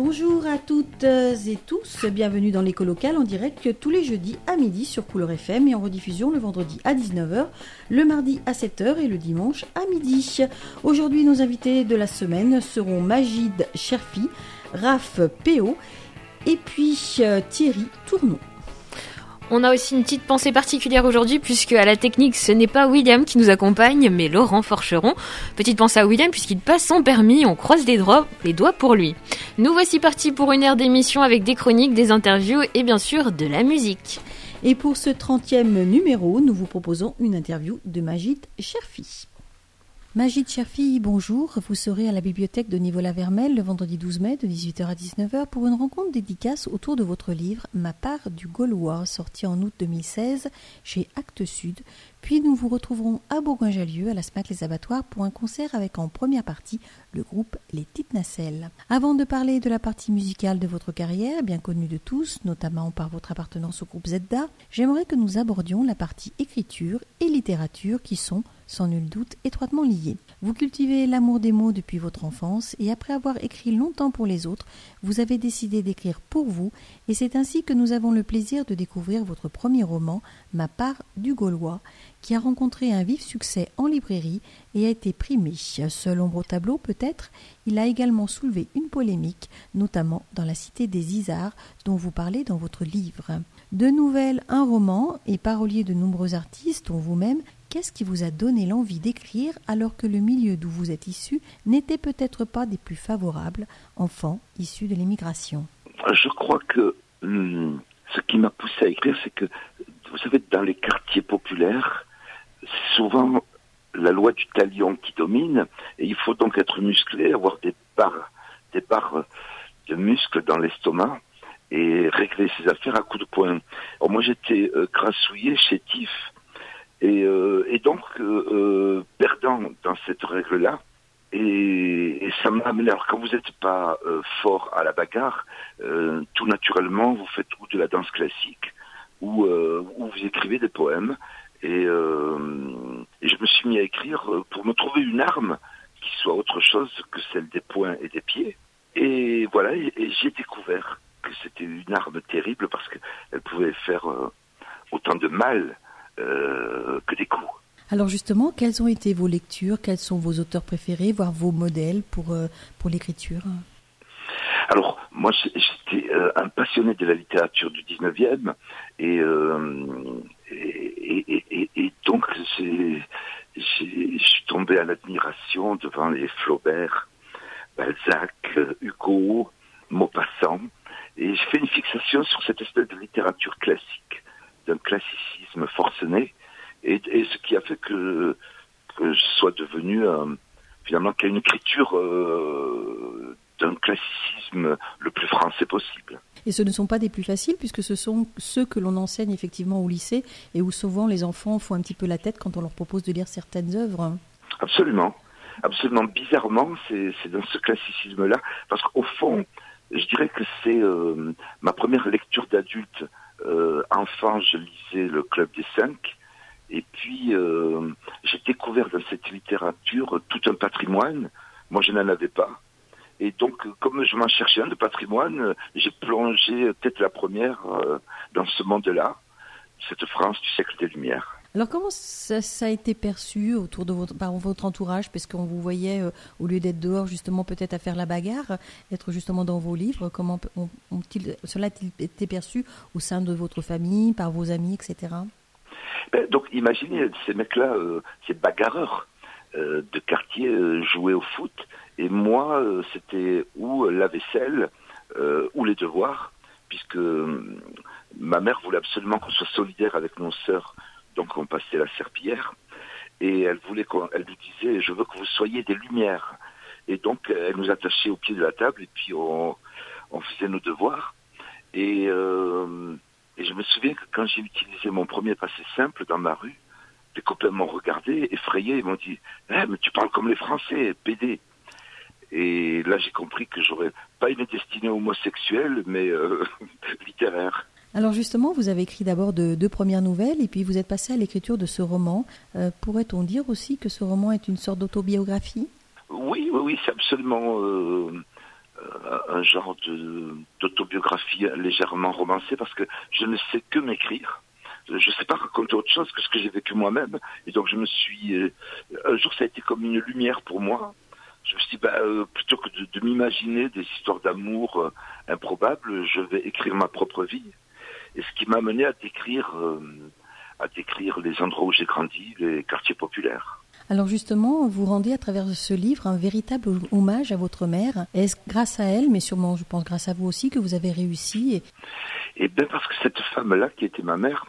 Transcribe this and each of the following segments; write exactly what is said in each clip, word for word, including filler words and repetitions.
Bonjour à toutes et tous, bienvenue dans l'écho locale en direct tous les jeudis à midi sur Couleur F M et en rediffusion le vendredi à dix-neuf heures, le mardi à sept heures et le dimanche à midi. Aujourd'hui, nos invités de la semaine seront Majid Cherfi, Raph Péo et puis euh, Thierry Tournon. On a aussi une petite pensée particulière aujourd'hui puisque à la technique ce n'est pas William qui nous accompagne mais Laurent Forcheron. Petite pensée à William puisqu'il passe son permis, on croise les doigts, les doigts pour lui. Nous voici partis pour une heure d'émission avec des chroniques, des interviews et bien sûr de la musique. Et pour ce trentième numéro, nous vous proposons une interview de Majid Cherfi. Majid Cherfi, bonjour. Vous serez à la bibliothèque de Nivola-Vermel le vendredi douze mai de dix-huit heures à dix-neuf heures pour une rencontre dédicace autour de votre livre « Ma part du Gaulois » sorti en août deux mille seize chez Actes Sud. Puis nous vous retrouverons à Bourgoin-Jallieu à la SMAC Les Abattoirs pour un concert avec en première partie le groupe Les Petites Nacelles. Avant de parler de la partie musicale de votre carrière, bien connue de tous, notamment par votre appartenance au groupe Zedda, j'aimerais que nous abordions la partie écriture et littérature qui sont, sans nul doute, étroitement liées. Vous cultivez l'amour des mots depuis votre enfance et après avoir écrit longtemps pour les autres, vous avez décidé d'écrire pour vous et c'est ainsi que nous avons le plaisir de découvrir votre premier roman, Ma part du Gaulois, qui a rencontré un vif succès en librairie et a été primé. Seul ombre au tableau peut-être, il a également soulevé une polémique, notamment dans la cité des Isards dont vous parlez dans votre livre. De nouvelles, un roman et parolier de nombreux artistes, dont vous-même, qu'est-ce qui vous a donné l'envie d'écrire alors que le milieu d'où vous êtes issu n'était peut-être pas des plus favorables, enfant issu de l'émigration? Je crois que hum, ce qui m'a poussé à écrire, c'est que, vous savez, dans les quartiers populaires, c'est souvent la loi du talion qui domine, et il faut donc être musclé, avoir des barres, des barres de muscles dans l'estomac, et régler ses affaires à coups de poing. Alors moi j'étais euh, grassouillé, chétif, et, euh, et donc euh, euh, perdant dans cette règle-là, et, et ça m'a amené. Alors quand vous n'êtes pas euh, fort à la bagarre, euh, tout naturellement vous faites ou de la danse classique, ou, euh, ou vous écrivez des poèmes, et, euh, et je me suis mis à écrire pour me trouver une arme qui soit autre chose que celle des poings et des pieds. Et voilà, et, et j'ai découvert que c'était une arme terrible parce qu'elle pouvait faire euh, autant de mal euh, que des coups. Alors justement, quelles ont été vos lectures, quels sont vos auteurs préférés, voire vos modèles pour, euh, pour l'écriture? Alors, moi, j'étais euh, un passionné de la littérature du dix-neuvième, et, euh, et, et, et, et donc j'ai, j'ai, je suis tombé en admiration devant les Flaubert, Balzac, Hugo, Maupassant, et j'ai fait une fixation sur cette espèce de littérature classique, d'un classicisme forcené, et, et ce qui a fait que, que je sois devenu, euh, finalement, qu'il y a une écriture euh, d'un classicisme le plus français possible. Et ce ne sont pas des plus faciles, puisque ce sont ceux que l'on enseigne effectivement au lycée, et où souvent les enfants font un petit peu la tête quand on leur propose de lire certaines œuvres. Absolument. Absolument. Bizarrement, c'est, c'est dans ce classicisme-là, parce qu'au fond, je dirais que c'est euh, ma première lecture d'adulte. Euh, enfant, je lisais le Club des Cinq, et puis euh, j'ai découvert dans cette littérature tout un patrimoine. Moi, je n'en avais pas. Et donc, comme je m'en cherchais un de patrimoine, j'ai plongé, peut-être la première, euh, dans ce monde-là, cette France du siècle des Lumières. Alors, comment ça, ça a été perçu autour de votre, par votre entourage, parce qu'on vous voyait, euh, au lieu d'être dehors, justement, peut-être à faire la bagarre, être justement dans vos livres? Comment ont, ont-ils, cela a-t-il été perçu au sein de votre famille, par vos amis, et cetera? Ben, donc, imaginez ces mecs-là, euh, ces bagarreurs euh, de quartier euh, jouaient au foot. Et moi, euh, c'était ou la vaisselle, euh, ou les devoirs, puisque euh, ma mère voulait absolument qu'on soit solidaire avec nos sœurs, donc on passait la serpillière, et elle voulait qu'on, elle nous disait, je veux que vous soyez des lumières. Et donc, elle nous attachait au pied de la table, et puis on, on faisait nos devoirs. Et, euh, et je me souviens que quand j'ai utilisé mon premier passé simple dans ma rue, les copains m'ont regardé, effrayé, ils m'ont dit, eh, mais tu parles comme les Français, pédé. Et là, j'ai compris que j'aurais pas une destinée homosexuelle, mais euh, littéraire. Alors justement, vous avez écrit d'abord de, deux premières nouvelles, et puis vous êtes passé à l'écriture de ce roman. Euh, pourrait-on dire aussi que ce roman est une sorte d'autobiographie? Oui, oui, oui, c'est absolument euh, euh, un genre de, d'autobiographie légèrement romancée parce que je ne sais que m'écrire. Je ne sais pas raconter autre chose que ce que j'ai vécu moi-même. Et donc je me suis... Euh, un jour ça a été comme une lumière pour moi. Je me suis dit, bah, euh, plutôt que de, de m'imaginer des histoires d'amour euh, improbables, je vais écrire ma propre vie. Et ce qui m'a mené à décrire, euh, à décrire les endroits où j'ai grandi, les quartiers populaires. Alors justement, vous rendez à travers ce livre un véritable hommage à votre mère. Est-ce grâce à elle, mais sûrement je pense grâce à vous aussi, que vous avez réussi et... Eh bien parce que cette femme-là, qui était ma mère,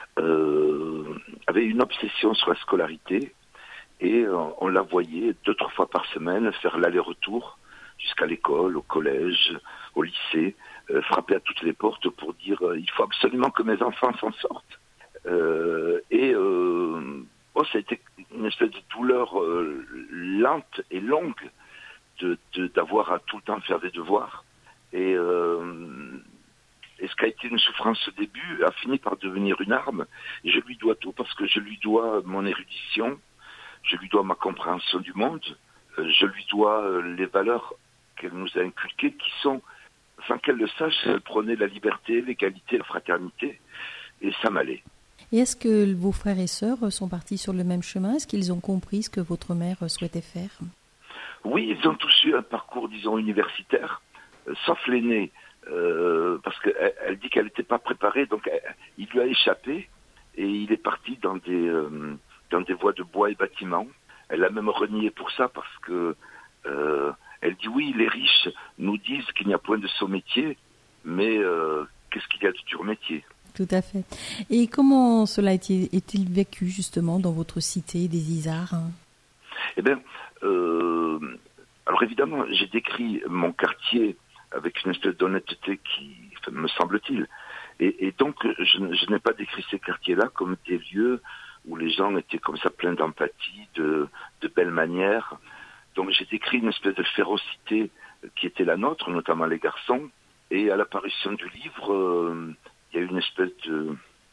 euh, avait une obsession sur la scolarité. Et euh, on la voyait deux, trois fois par semaine faire l'aller-retour jusqu'à l'école, au collège, au lycée, euh, frapper à toutes les portes pour dire euh, il faut absolument que mes enfants s'en sortent. Euh, et euh, oh, ça a été une espèce de douleur euh, lente et longue de, de, d'avoir à tout le temps faire des devoirs. Et, euh, et ce qui a été une souffrance au début a fini par devenir une arme. Et je lui dois tout parce que je lui dois mon érudition, je lui dois ma compréhension du monde, je lui dois les valeurs qu'elle nous a inculquées qui sont, sans qu'elle le sache, elle prônait la liberté, l'égalité, la fraternité, et ça m'allait. Et est-ce que vos frères et sœurs sont partis sur le même chemin? Est-ce qu'ils ont compris ce que votre mère souhaitait faire? Oui, ils ont tous eu un parcours, disons, universitaire, euh, sauf l'aînée, euh, parce qu'elle elle dit qu'elle n'était pas préparée, donc elle, il lui a échappé, et il est parti dans des, euh, dans des voies de bois et bâtiments. Elle a même renié pour ça, parce que euh, elle dit oui, les riches nous disent qu'il n'y a point de saut métier, mais euh, qu'est-ce qu'il y a de dur métier? Tout à fait. Et comment cela est-il vécu justement dans votre cité des Isards? Eh bien, euh, alors évidemment, j'ai décrit mon quartier avec une espèce d'honnêteté qui, me semble-t-il. Et, et donc, je, je n'ai pas décrit ces quartiers-là comme des lieux où les gens étaient comme ça pleins d'empathie, de, de belles manières. Donc j'ai décrit une espèce de férocité qui était la nôtre, notamment les garçons. Et à l'apparition du livre, euh, il y a eu une espèce de,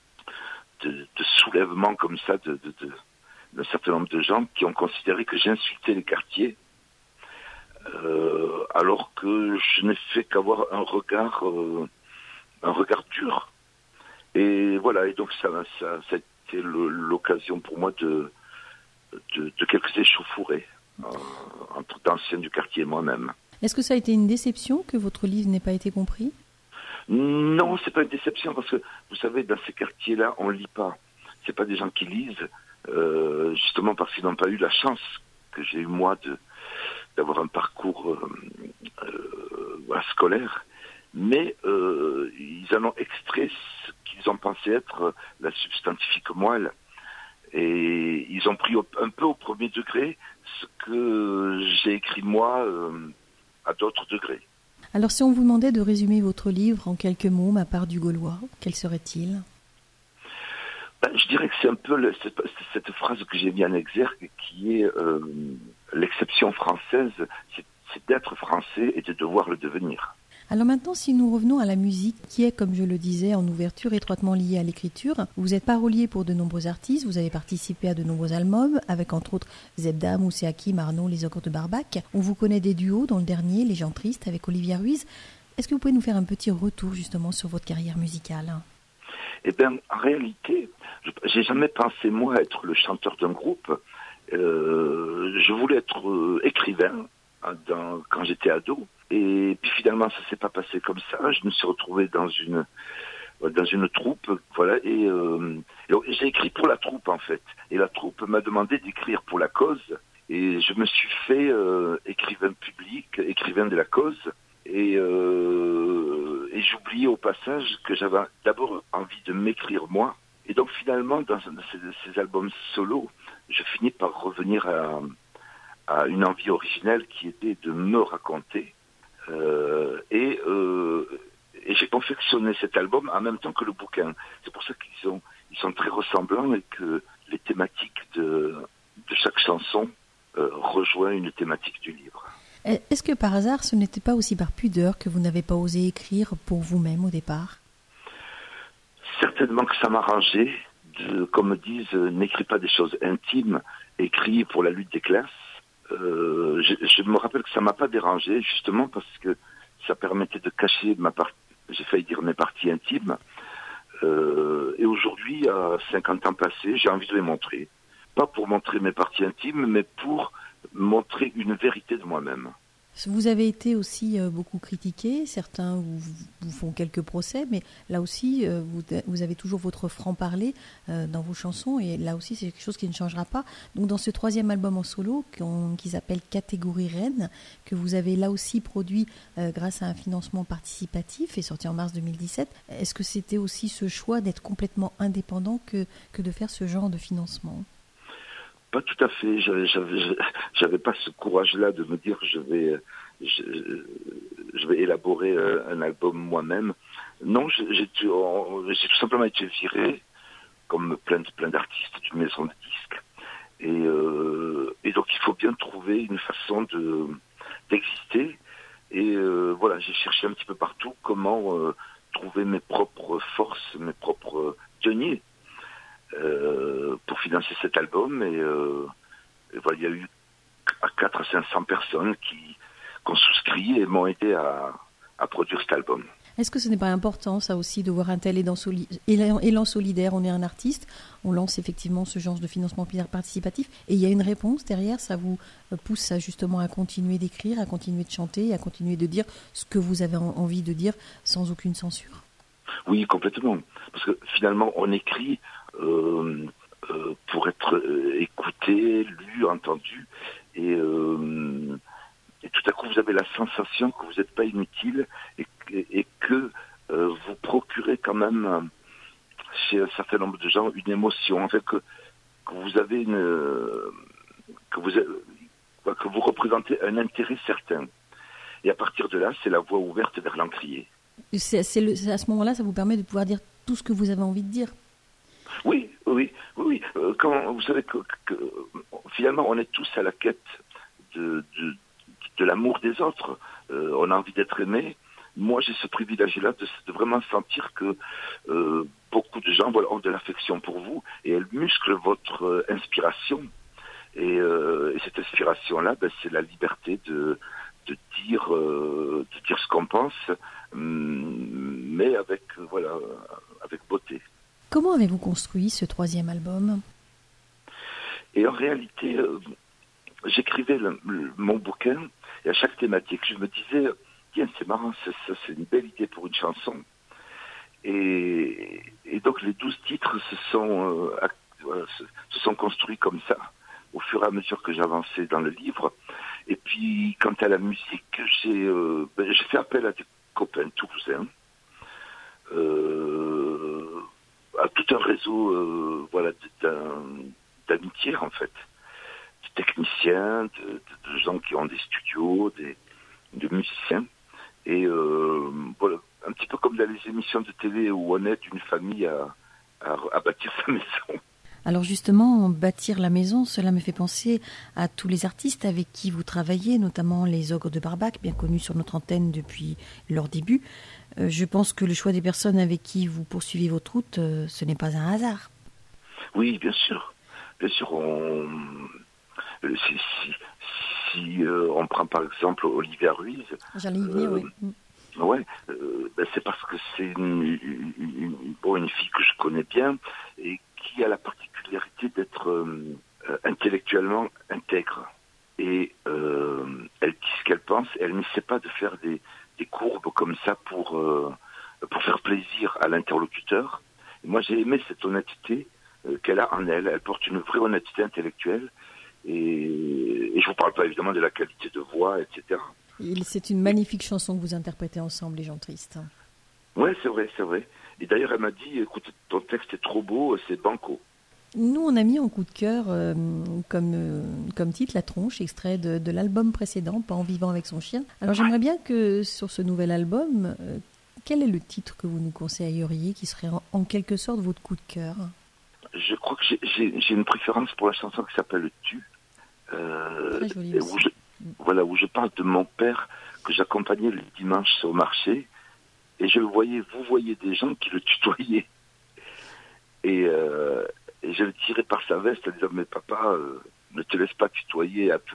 de, de soulèvement comme ça de, de, de, d'un certain nombre de gens qui ont considéré que j'insultais les quartiers, euh, alors que je n'ai fait qu'avoir un regard, euh, un regard dur. Et voilà, et donc ça, ça, ça a été le, l'occasion pour moi de, de, de quelques échauffourées euh, entre d'anciens du quartier et moi-même. Est-ce que ça a été une déception que votre livre n'ait pas été compris? Non, c'est pas une déception parce que vous savez, dans ces quartiers-là, on lit pas. C'est pas des gens qui lisent, euh, justement parce qu'ils n'ont pas eu la chance que j'ai eu moi de d'avoir un parcours euh, euh, voilà, scolaire. Mais euh, ils en ont extrait ce qu'ils ont pensé être la substantifique moelle. Et ils ont pris un peu au premier degré ce que j'ai écrit moi euh, à d'autres degrés. Alors si on vous demandait de résumer votre livre en quelques mots, ma part du Gaulois, quel serait-il? Ben, je dirais que c'est un peu le, cette, cette phrase que j'ai mis en exergue qui est euh, l'exception française, c'est, c'est d'être français et de devoir le devenir. Alors maintenant, si nous revenons à la musique, qui est, comme je le disais, en ouverture étroitement liée à l'écriture, vous êtes parolier pour de nombreux artistes, vous avez participé à de nombreux albums, avec entre autres Zebda, Moussé Hakim, Arnaud, Les Ogres de Barbac. On vous connaît des duos, dans le dernier, Les Gens Tristes, avec Olivia Ruiz. Est-ce que vous pouvez nous faire un petit retour justement sur votre carrière musicale? Eh bien, en réalité, je, j'ai jamais pensé, moi, être le chanteur d'un groupe. Euh, je voulais être euh, écrivain dans, quand j'étais ado. Et puis finalement, ça s'est pas passé comme ça. Je me suis retrouvé dans une dans une troupe, voilà. Et, euh, et j'ai écrit pour la troupe en fait. Et la troupe m'a demandé d'écrire pour la cause. Et je me suis fait euh, écrivain public, écrivain de la cause. Et, euh, et j'oubliais au passage que j'avais d'abord envie de m'écrire moi. Et donc finalement, dans ces, ces albums solo, je finis par revenir à, à une envie originelle qui était de me raconter. Euh, et, euh, et j'ai confectionné cet album en même temps que le bouquin. C'est pour ça qu'ils sont, ils sont très ressemblants et que les thématiques de, de chaque chanson euh, rejoignent une thématique du livre. Est-ce que par hasard, ce n'était pas aussi par pudeur que vous n'avez pas osé écrire pour vous-même au départ? Certainement que ça m'arrangeait. De, comme disent, euh, n'écris pas des choses intimes, écris pour la lutte des classes. euh, je, je me rappelle que ça m'a pas dérangé, justement parce que ça permettait de cacher ma partie, j'ai failli dire mes parties intimes. Euh, et aujourd'hui, à cinquante ans passés, j'ai envie de les montrer. Pas pour montrer mes parties intimes, mais pour montrer une vérité de moi-même. Vous avez été aussi euh, beaucoup critiqué, certains vous, vous font quelques procès, mais là aussi, euh, vous, vous avez toujours votre franc-parler euh, dans vos chansons, et là aussi, c'est quelque chose qui ne changera pas. Donc, dans ce troisième album en solo, qui s'appelle Catégorie Reine, que vous avez là aussi produit euh, grâce à un financement participatif et sorti en mars deux mille dix-sept, est-ce que c'était aussi ce choix d'être complètement indépendant que, que de faire ce genre de financement ? Pas tout à fait. J'avais, j'avais, j'avais pas ce courage-là de me dire je vais, je, je vais élaborer un album moi-même. Non, j'ai, j'ai, j'ai tout simplement été viré, comme plein, plein d'artistes d'une maison de disques. Et, euh, et donc il faut bien trouver une façon de d'exister. Et euh, voilà, j'ai cherché un petit peu partout comment euh, trouver mes propres forces, mes propres deniers. Euh, pour financer cet album et, euh, et voilà, il y a eu à quatre à cinq cents personnes qui, qui ont souscrit et m'ont aidé à, à produire cet album. Est-ce que ce n'est pas important, ça aussi, de voir un tel élan, soli- élan, élan solidaire? On est un artiste, on lance effectivement ce genre de financement participatif et il y a une réponse derrière, ça vous pousse à, justement à continuer d'écrire, à continuer de chanter, à continuer de dire ce que vous avez envie de dire sans aucune censure? Oui, complètement. Parce que finalement, on écrit euh, euh, pour être euh, écouté, lu, entendu. Et, euh, et tout à coup, vous avez la sensation que vous n'êtes pas inutile et, et, et que euh, vous procurez quand même chez un certain nombre de gens une émotion. En fait, que, que vous avez une... que vous, que vous représentez un intérêt certain. Et à partir de là, c'est la voie ouverte vers l'encrier. C'est, c'est, le, c'est à ce moment-là, ça vous permet de pouvoir dire tout ce que vous avez envie de dire. Oui, oui, oui. Euh, quand vous savez que, que finalement, on est tous à la quête de, de, de l'amour des autres. Euh, on a envie d'être aimé. Moi, j'ai ce privilège-là de, de vraiment sentir que euh, beaucoup de gens voilà, ont de l'affection pour vous et elles musclent votre euh, inspiration. Et, euh, et cette inspiration-là, ben, c'est la liberté de de dire euh, de dire ce qu'on pense, mais avec voilà avec beauté. Comment avez-vous construit ce troisième album? Et en réalité, euh, j'écrivais le, le, mon bouquin et à chaque thématique, je me disais tiens, c'est marrant, c'est, ça, c'est une belle idée pour une chanson. Et, et donc les douze titres se sont euh, voilà, se, se sont construits comme ça au fur et à mesure que j'avançais dans le livre. Et puis, quant à la musique, j'ai, euh, ben, j'ai fait appel à des copains toulousains, euh, à tout un réseau euh, voilà, d'amitié, en fait. Des techniciens, de, de, de gens qui ont des studios, des, de musiciens. Et euh, voilà, un petit peu comme dans les émissions de télé où on aide une famille à, à, à bâtir sa maison. Alors justement, bâtir la maison, cela me fait penser à tous les artistes avec qui vous travaillez, notamment les Ogres de Barbac, bien connus sur notre antenne depuis leur début. Euh, je pense que le choix des personnes avec qui vous poursuivez votre route, euh, ce n'est pas un hasard. Oui, bien sûr. Bien sûr, on... si, si, si euh, on prend par exemple Olivia Ruiz... J'allais y venir, euh, oui. Ouais, euh, ben c'est parce que c'est une, une, une, bon, une fille que je connais bien et qui a la particularité d'être euh, intellectuellement intègre. Et euh, elle dit ce qu'elle pense, elle n'essaie pas de faire des, des courbes comme ça pour, euh, pour faire plaisir à l'interlocuteur. Et moi, j'ai aimé cette honnêteté euh, qu'elle a en elle. Elle porte une vraie honnêteté intellectuelle. Et, et je vous parle pas évidemment de la qualité de voix, et cetera. C'est une magnifique chanson que vous interprétez ensemble, Les gens tristes. Oui, c'est vrai, c'est vrai. Et d'ailleurs, elle m'a dit, écoute, ton texte est trop beau, c'est banco. Nous, on a mis en coup de cœur euh, comme, euh, comme titre La Tronche, extrait de, de l'album précédent, Pas en vivant avec son chien. Alors j'aimerais bien que sur ce nouvel album, euh, quel est le titre que vous nous conseilleriez qui serait en, en quelque sorte votre coup de cœur? Je crois que j'ai, j'ai, j'ai une préférence pour la chanson qui s'appelle Tu. Euh, Très jolie aussi. Où je, voilà, où je parle de mon père que j'accompagnais le dimanche au marché. Et je le voyais, vous voyez des gens qui le tutoyaient. Et, euh, et je le tirais par sa veste en disant, mais papa, euh, ne te laisse pas tutoyer à, tout,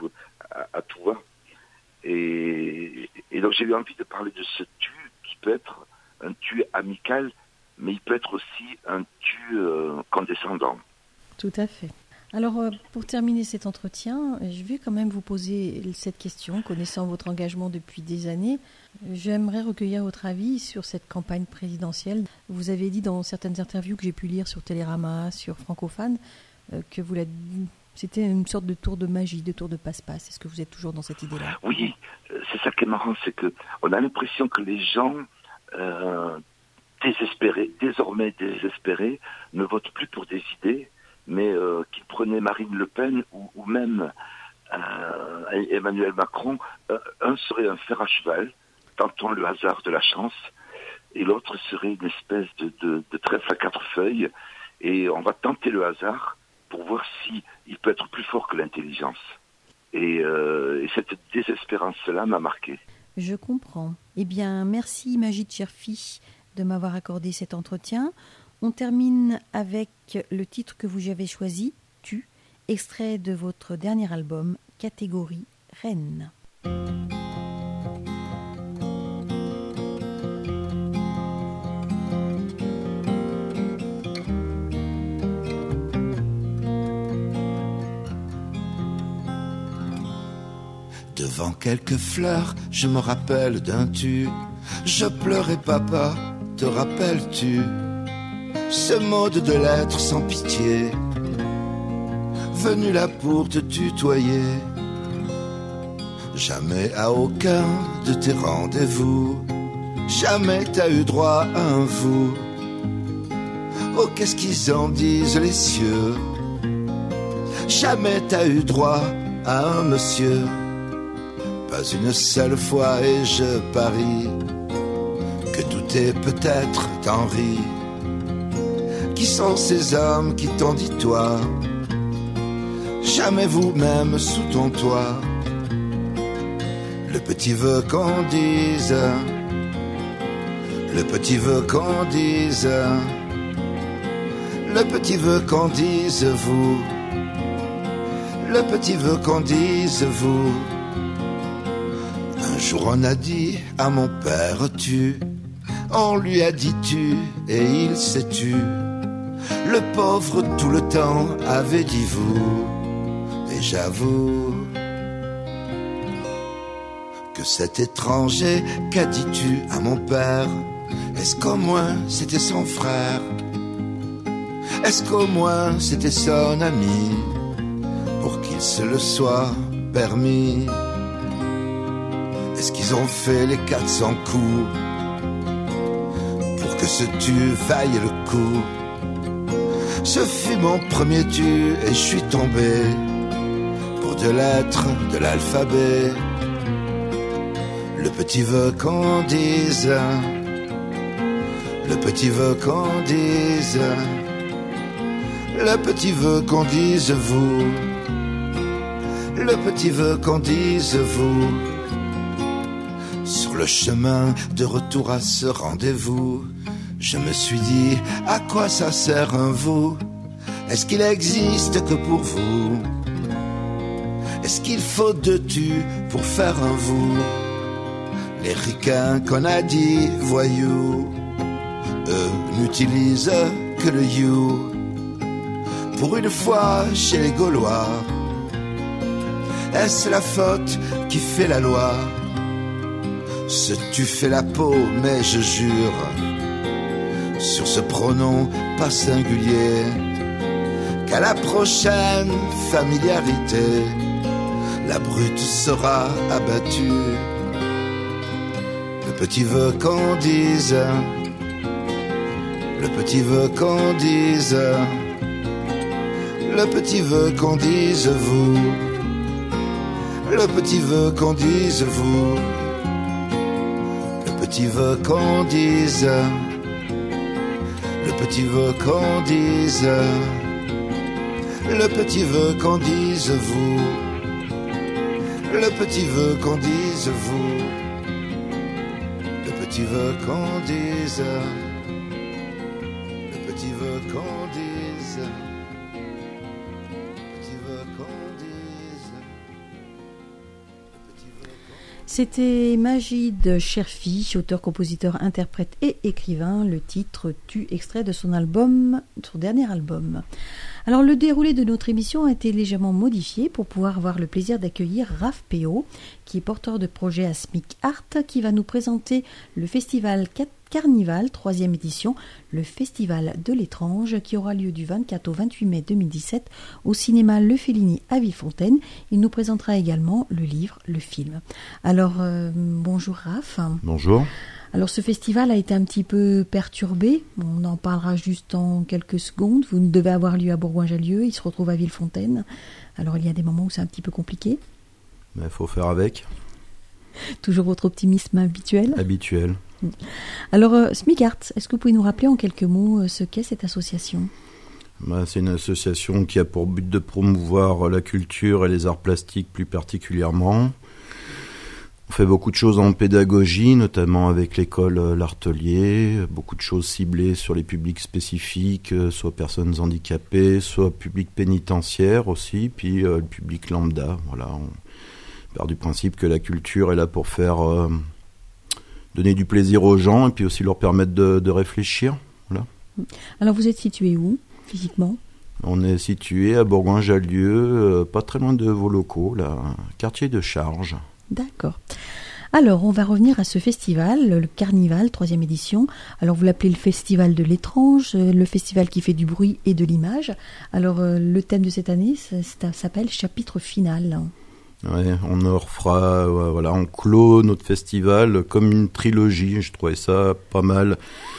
à, à tout va. Et, et donc j'ai eu envie de parler de ce tu qui peut être un tu amical, mais il peut être aussi un tu euh, condescendant. Tout à fait. Alors, euh, pour terminer cet entretien, je vais quand même vous poser cette question. Connaissant votre engagement depuis des années, j'aimerais recueillir votre avis sur cette campagne présidentielle. Vous avez dit dans certaines interviews que j'ai pu lire sur Télérama, sur Francophone, euh, que vous l'avez dit, c'était une sorte de tour de magie, de tour de passe-passe. Est-ce que vous êtes toujours dans cette idée-là ? Oui, c'est ça qui est marrant, c'est que on a l'impression que les gens euh, désespérés, désormais désespérés, ne votent plus pour des idées, mais euh, qu'ils prenaient Marine Le Pen ou, ou même euh, Emmanuel Macron, euh, un serait un fer à cheval, tentons le hasard de la chance, et l'autre serait une espèce de, de, de trèfle à quatre feuilles, et on va tenter le hasard pour voir si il peut être plus fort que l'intelligence. Et, euh, et cette désespérance-là m'a marqué. Je comprends. Eh bien, merci Majid Cherfi de m'avoir accordé cet entretien. On termine avec le titre que vous avez choisi, Tu, extrait de votre dernier album, Catégorie Reine. Devant quelques fleurs, je me rappelle d'un tu. Je pleurais papa, te rappelles-tu? Ce mot de deux lettres sans pitié, venu là pour te tutoyer. Jamais à aucun de tes rendez-vous, jamais t'as eu droit à un vous. Oh, qu'est-ce qu'ils en disent les cieux? Jamais t'as eu droit à un monsieur. Pas une seule fois et je parie que tout est peut-être en ri. Qui sont ces hommes qui t'ont dit toi? Jamais vous-même sous ton toit. Le petit veut qu'on dise, le petit veut qu'on dise, le petit veut qu'on dise vous, le petit veut qu'on dise vous. Un jour on a dit à mon père tu, on lui a dit tu et il s'est tu. Le pauvre tout le temps avait dit vous. Et j'avoue que cet étranger qu'a dit-tu à mon père, est-ce qu'au moins c'était son frère? Est-ce qu'au moins c'était son ami, pour qu'il se le soit permis? Est-ce qu'ils ont fait les quatre cents coups pour que ce tu vaille le coup? Ce fut mon premier tu et je suis tombé pour deux lettres de l'alphabet. Le petit veut qu'on dise, le petit veut qu'on dise, le petit veut qu'on dise vous, le petit veut qu'on dise vous. Sur le chemin de retour à ce rendez-vous, je me suis dit, à quoi ça sert un vous? Est-ce qu'il existe que pour vous? Est-ce qu'il faut deux tu pour faire un vous? Les ricains qu'on a dit voyous, eux n'utilisent que le you. Pour une fois chez les Gaulois, est-ce la faute qui fait la loi? Ce tu fait la peau, mais je jure sur ce pronom pas singulier qu'à la prochaine familiarité, la brute sera abattue. Le petit veut qu'on dise, le petit veut qu'on dise, le petit veut qu'on dise vous, le petit veut qu'on dise vous, le petit veut qu'on dise, le petit veut qu'on dise, le petit veut qu'on dise vous, le petit veut qu'on dise vous, le petit veut qu'on dise, le petit veut qu'on dise, le petit veut qu'on dise. C'était Majid Cherfi, auteur, compositeur, interprète et écrivain. Le titre Tu, extrait de son album, son dernier album. Alors le déroulé de notre émission a été légèrement modifié pour pouvoir avoir le plaisir d'accueillir Raph Péot, qui est porteur de projet à Smic Art, qui va nous présenter le festival Carnival, troisième édition, le festival de l'étrange, qui aura lieu du vingt-quatre au vingt-huit mai deux mille dix-sept au cinéma Le Fellini à Villefontaine. Il nous présentera également le livre, le film. Alors euh, bonjour Raph. Bonjour. Alors ce festival a été un petit peu perturbé, on en parlera juste en quelques secondes. Vous devez avoir lieu à Bourgoin-Jallieu, il se retrouve à Villefontaine. Alors il y a des moments où c'est un petit peu compliqué. Mais il faut faire avec. Toujours votre optimisme habituel. Habituel. Alors euh, Smic Art, est-ce que vous pouvez nous rappeler en quelques mots euh, ce qu'est cette association ? Bah, c'est une association qui a pour but de promouvoir la culture et les arts plastiques plus particulièrement. On fait beaucoup de choses en pédagogie, notamment avec l'école L'Artelier, beaucoup de choses ciblées sur les publics spécifiques, soit personnes handicapées, soit public pénitentiaire aussi, puis euh, le public lambda. Voilà, on part du principe que la culture est là pour faire euh, donner du plaisir aux gens et puis aussi leur permettre de, de réfléchir. Voilà. Alors vous êtes situé où, physiquement ? On est situé à Bourgoin-Jallieu, euh, pas très loin de vos locaux, là, quartier de Charge. D'accord. Alors, on va revenir à ce festival, le Carnival, troisième édition. Alors, vous l'appelez le Festival de l'étrange, le festival qui fait du bruit et de l'image. Alors, le thème de cette année, ça, ça s'appelle Chapitre final. Ouais, on refera, voilà, on clôt notre festival comme une trilogie. Je trouvais ça pas mal,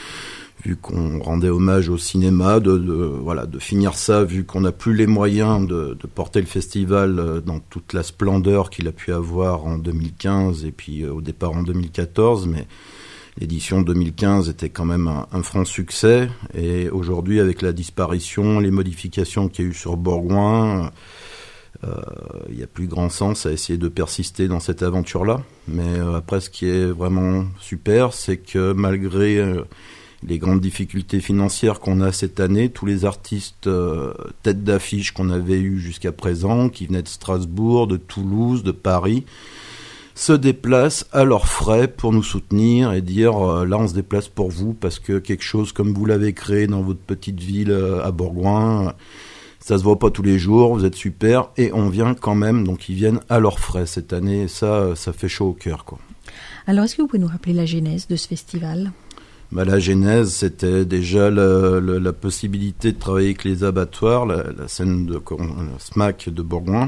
vu qu'on rendait hommage au cinéma, de, de, voilà, de finir ça, vu qu'on n'a plus les moyens de, de porter le festival dans toute la splendeur qu'il a pu avoir en deux mille quinze et puis au départ en deux mille quatorze, mais l'édition deux mille quinze était quand même un, un franc succès, et aujourd'hui, avec la disparition, les modifications qu'il y a eu sur Bourgoin, il euh, n'y a plus grand sens à essayer de persister dans cette aventure-là. Mais euh, après, ce qui est vraiment super, c'est que malgré euh, les grandes difficultés financières qu'on a cette année, tous les artistes euh, têtes d'affiche qu'on avait eus jusqu'à présent, qui venaient de Strasbourg, de Toulouse, de Paris, se déplacent à leurs frais pour nous soutenir et dire euh, là on se déplace pour vous parce que quelque chose comme vous l'avez créé dans votre petite ville euh, à Bourgoin, euh, ça se voit pas tous les jours, vous êtes super, et on vient quand même, donc ils viennent à leurs frais cette année, et ça, ça fait chaud au cœur, quoi. Alors est-ce que vous pouvez nous rappeler la genèse de ce festival ? Bah, la genèse, c'était déjà la, la, la possibilité de travailler avec les abattoirs, la, la scène de la SMAC de Bourgoin.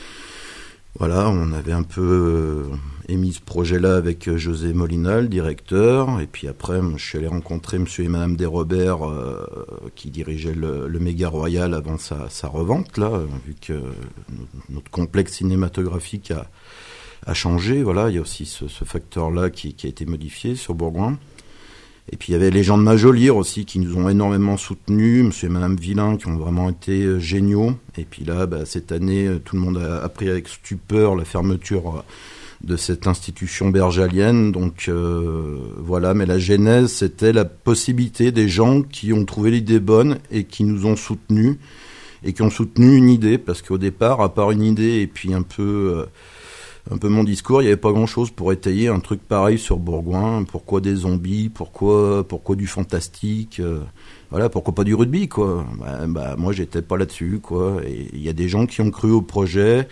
Voilà, on avait un peu euh, émis ce projet-là avec euh, José Molina, le directeur, et puis après, je suis allé rencontrer monsieur et madame Desrobert, euh, qui dirigeaient le, le Méga Royal avant sa, sa revente, là, vu que notre complexe cinématographique a, a changé. Voilà, il y a aussi ce, ce facteur-là qui, qui a été modifié sur Bourgoin. Et puis il y avait les gens de Majolire aussi qui nous ont énormément soutenus, monsieur et madame Villain qui ont vraiment été euh, géniaux. Et puis là, bah, cette année, tout le monde a appris avec stupeur la fermeture de cette institution bergalienne. Donc euh, voilà, mais la genèse, c'était la possibilité des gens qui ont trouvé l'idée bonne et qui nous ont soutenus et qui ont soutenu une idée. Parce qu'au départ, à part une idée et puis un peu... Euh, un peu mon discours, il n'y avait pas grand-chose pour étayer un truc pareil sur Bourgoin. Pourquoi des zombies ? Pourquoi, pourquoi du fantastique ? euh, Voilà, pourquoi pas du rugby, quoi ? Bah, bah, moi, j'étais pas là-dessus, quoi. Et il y a des gens qui ont cru au projet.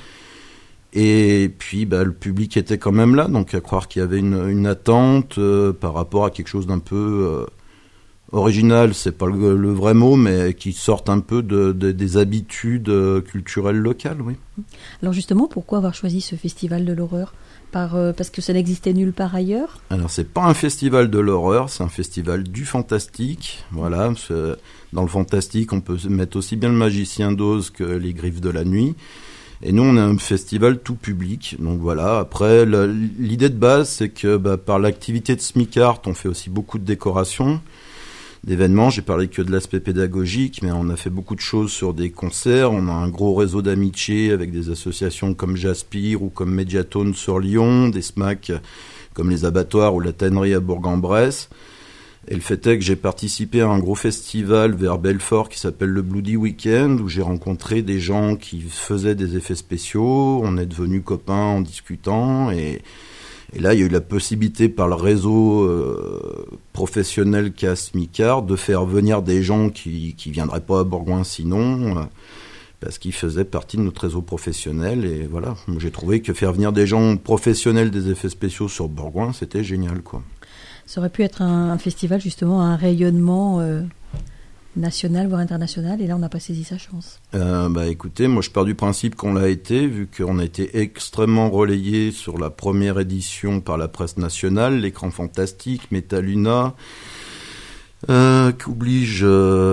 Et puis, bah, le public était quand même là. Donc, à croire qu'il y avait une, une attente euh, par rapport à quelque chose d'un peu... Euh, original, c'est pas le, le vrai mot, mais qui sortent un peu de, de, des habitudes culturelles locales, oui. Alors justement, pourquoi avoir choisi ce festival de l'horreur ? Par, euh, parce que ça n'existait nulle part ailleurs ? Alors, c'est pas un festival de l'horreur, c'est un festival du fantastique. Voilà, dans le fantastique, on peut mettre aussi bien le Magicien d'Oz que les Griffes de la Nuit. Et nous, on est un festival tout public. Donc voilà, après, la, l'idée de base, c'est que bah, par l'activité de Smic Art, on fait aussi beaucoup de décorations, d'événements. J'ai parlé que de l'aspect pédagogique, mais on a fait beaucoup de choses sur des concerts. On a un gros réseau d'amitié avec des associations comme Jaspire ou comme Mediatone sur Lyon, des SMAC comme les abattoirs ou la tannerie à Bourg-en-Bresse. Et le fait est que j'ai participé à un gros festival vers Belfort qui s'appelle le Bloody Weekend, où j'ai rencontré des gens qui faisaient des effets spéciaux. On est devenus copains en discutant, et Et là, il y a eu la possibilité par le réseau euh, professionnel qu'a Smicard de faire venir des gens qui qui viendraient pas à Bourgoin sinon, euh, parce qu'ils faisaient partie de notre réseau professionnel. Et voilà, j'ai trouvé que faire venir des gens professionnels des effets spéciaux sur Bourgoin, c'était génial, quoi. Ça aurait pu être un, un festival, justement, un rayonnement euh, national, voire international, et là, on n'a pas saisi sa chance. Euh, bah écoutez, moi je pars du principe qu'on l'a été, vu qu'on a été extrêmement relayé sur la première édition par la presse nationale, l'écran fantastique, Metaluna, euh, qu'oblige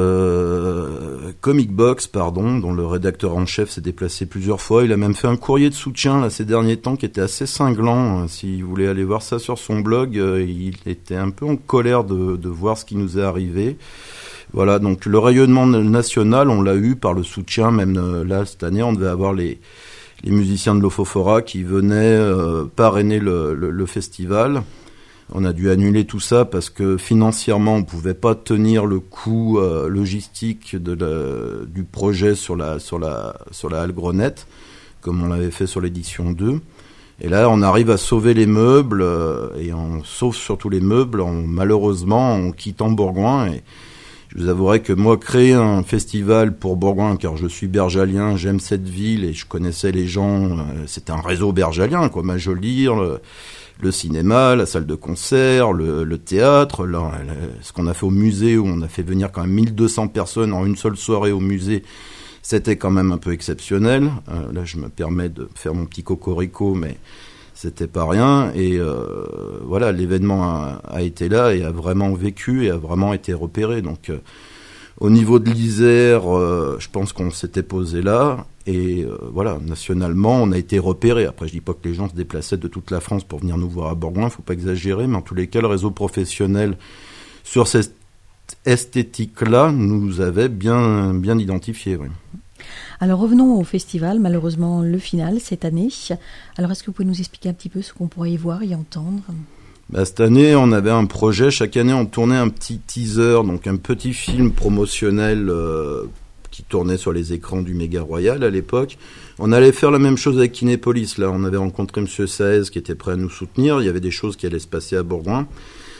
euh, Comic Box, pardon, dont le rédacteur en chef s'est déplacé plusieurs fois. Il a même fait un courrier de soutien là ces derniers temps qui était assez cinglant. Si vous voulez aller voir ça sur son blog, euh, il était un peu en colère de, de voir ce qui nous est arrivé. Voilà, donc le rayonnement national, on l'a eu par le soutien, même euh, là, cette année, on devait avoir les, les musiciens de l'Ofofora qui venaient euh, parrainer le, le, le festival. On a dû annuler tout ça parce que financièrement, on pouvait pas tenir le coût euh, logistique de la, du projet sur la, sur la, sur la Halle Grenette, comme on l'avait fait sur l'édition deux. Et là, on arrive à sauver les meubles, euh, et on sauve surtout les meubles, en, malheureusement, en quittant Bourgoin. Et je vous avouerai que moi, créer un festival pour Bourgoin, car je suis bergalien, j'aime cette ville et je connaissais les gens, euh, c'était un réseau bergalien, quoi, Majolire, le, le cinéma, la salle de concert, le, le théâtre, là, là, ce qu'on a fait au musée, où on a fait venir quand même mille deux cents personnes en une seule soirée au musée, c'était quand même un peu exceptionnel. Euh, là, je me permets de faire mon petit cocorico, mais c'était pas rien. Et euh, voilà, l'événement a, a été là et a vraiment vécu et a vraiment été repéré. Donc, euh, au niveau de l'Isère, euh, je pense qu'on s'était posé là. Et euh, voilà, nationalement, on a été repéré. Après, je dis pas que les gens se déplaçaient de toute la France pour venir nous voir à Bourgoin, faut pas exagérer. Mais en tous les cas, le réseau professionnel sur cette esthétique-là nous avait bien, bien identifié. Oui. Alors revenons au festival, malheureusement le final cette année. Alors est-ce que vous pouvez nous expliquer un petit peu ce qu'on pourrait y voir, y entendre ? Bah, cette année, on avait un projet. Chaque année, on tournait un petit teaser, donc un petit film promotionnel euh, qui tournait sur les écrans du Méga Royal à l'époque. On allait faire la même chose avec Kinépolis. Là, on avait rencontré Monsieur Saez qui était prêt à nous soutenir. Il y avait des choses qui allaient se passer à Bourgoin.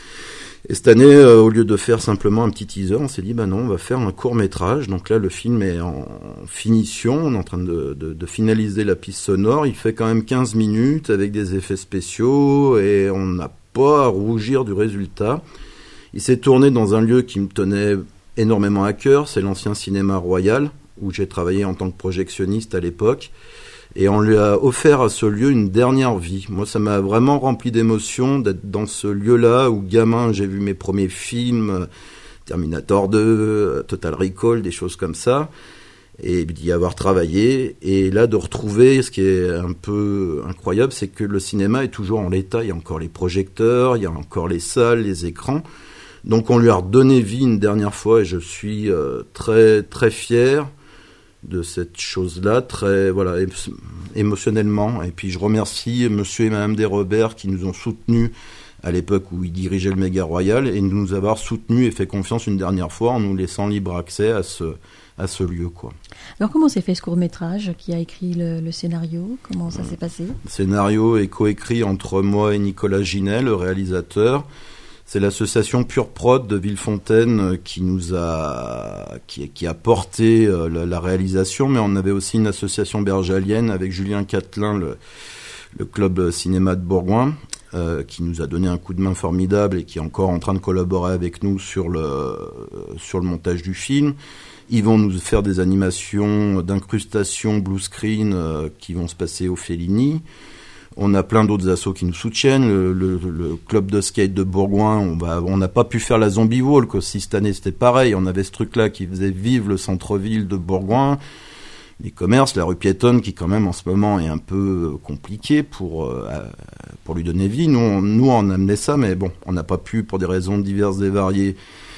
Et cette année, euh, au lieu de faire simplement un petit teaser, on s'est dit, bah non, on va faire un court-métrage. Donc là, le film est en finition, on est en train de, de, de finaliser la piste sonore. Il fait quand même quinze minutes avec des effets spéciaux et on n'a pas à rougir du résultat. Il s'est tourné dans un lieu qui me tenait énormément à cœur, c'est l'ancien cinéma Royal, où j'ai travaillé en tant que projectionniste à l'époque. Et on lui a offert à ce lieu une dernière vie. Moi, ça m'a vraiment rempli d'émotion d'être dans ce lieu-là où, gamin, j'ai vu mes premiers films, Terminator deux, Total Recall, des choses comme ça, et d'y avoir travaillé. Et là, de retrouver, ce qui est un peu incroyable, c'est que le cinéma est toujours en l'état. Il y a encore les projecteurs, il y a encore les salles, les écrans. Donc, on lui a redonné vie une dernière fois et je suis euh, très, très fier de cette chose-là, très voilà émotionnellement. Et puis je remercie Monsieur et Madame Desrobert qui nous ont soutenus à l'époque où ils dirigeaient le Méga Royal et de nous avoir soutenus et fait confiance une dernière fois en nous laissant libre accès à ce à ce lieu, quoi. Alors comment s'est fait ce court-métrage? Qui a écrit le, le scénario? Comment ça euh, s'est passé? Le scénario est coécrit entre moi et Nicolas Ginet, le réalisateur. C'est l'association Pure Prod de Villefontaine qui nous a qui, qui a porté euh, la, la réalisation, mais on avait aussi une association bergalienne avec Julien Catelin, le, le club cinéma de Bourgoin, euh, qui nous a donné un coup de main formidable et qui est encore en train de collaborer avec nous sur le euh, sur le montage du film. Ils vont nous faire des animations d'incrustation blue screen euh, qui vont se passer au Fellini. On a plein d'autres assos qui nous soutiennent. Le, le, le club de skate de Bourgoin, on va, on n'a pas pu faire la Zombie Walk aussi cette année, c'était pareil. On avait ce truc-là qui faisait vivre le centre-ville de Bourgoin, les commerces, la rue piétonne qui quand même en ce moment est un peu compliquée pour euh, pour lui donner vie. Nous, on, nous on amenait ça, mais bon, on n'a pas pu pour des raisons diverses et variées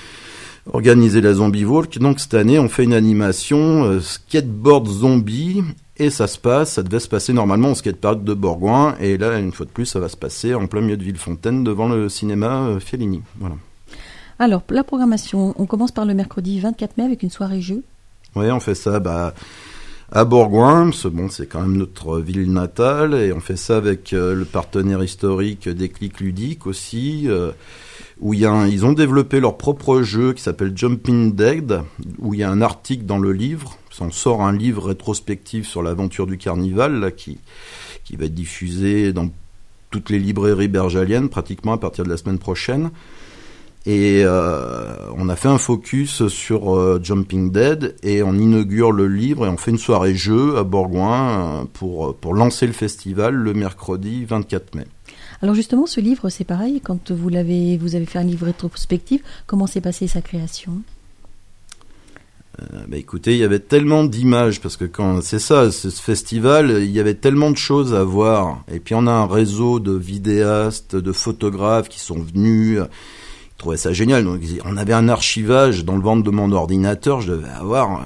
organiser la Zombie Walk. Donc cette année, on fait une animation euh, skateboard zombie. Et ça se passe, ça devait se passer normalement au skatepark de Bourgoin. Et là, une fois de plus, ça va se passer en plein milieu de Villefontaine devant le cinéma Fellini. Voilà. Alors, la programmation, on commence par le mercredi vingt-quatre mai avec une soirée jeu. Oui, on fait ça. Bah, à Bourgoin. Bon, c'est quand même notre ville natale, et on fait ça avec euh, le partenaire historique Déclic Ludique aussi, euh, où il y a un, ils ont développé leur propre jeu qui s'appelle Jumping Dead, où il y a un article dans le livre. On sort un livre rétrospectif sur l'aventure du carnival là, qui, qui va être diffusé dans toutes les librairies bergaliennes pratiquement à partir de la semaine prochaine. Et euh, on a fait un focus sur euh, Jumping Dead, et on inaugure le livre et on fait une soirée jeu à Bourgoin euh, pour, pour lancer le festival le mercredi vingt-quatre mai. Alors justement, ce livre, c'est pareil, quand vous, l'avez, vous avez fait un livre rétrospectif, comment s'est passée sa création ? Euh, bah écoutez, il y avait tellement d'images, parce que quand c'est ça, ce festival, il y avait tellement de choses à voir. Et puis on a un réseau de vidéastes, de photographes qui sont venus, ils trouvaient ça génial. Donc on avait un archivage dans le ventre de mon ordinateur, je devais avoir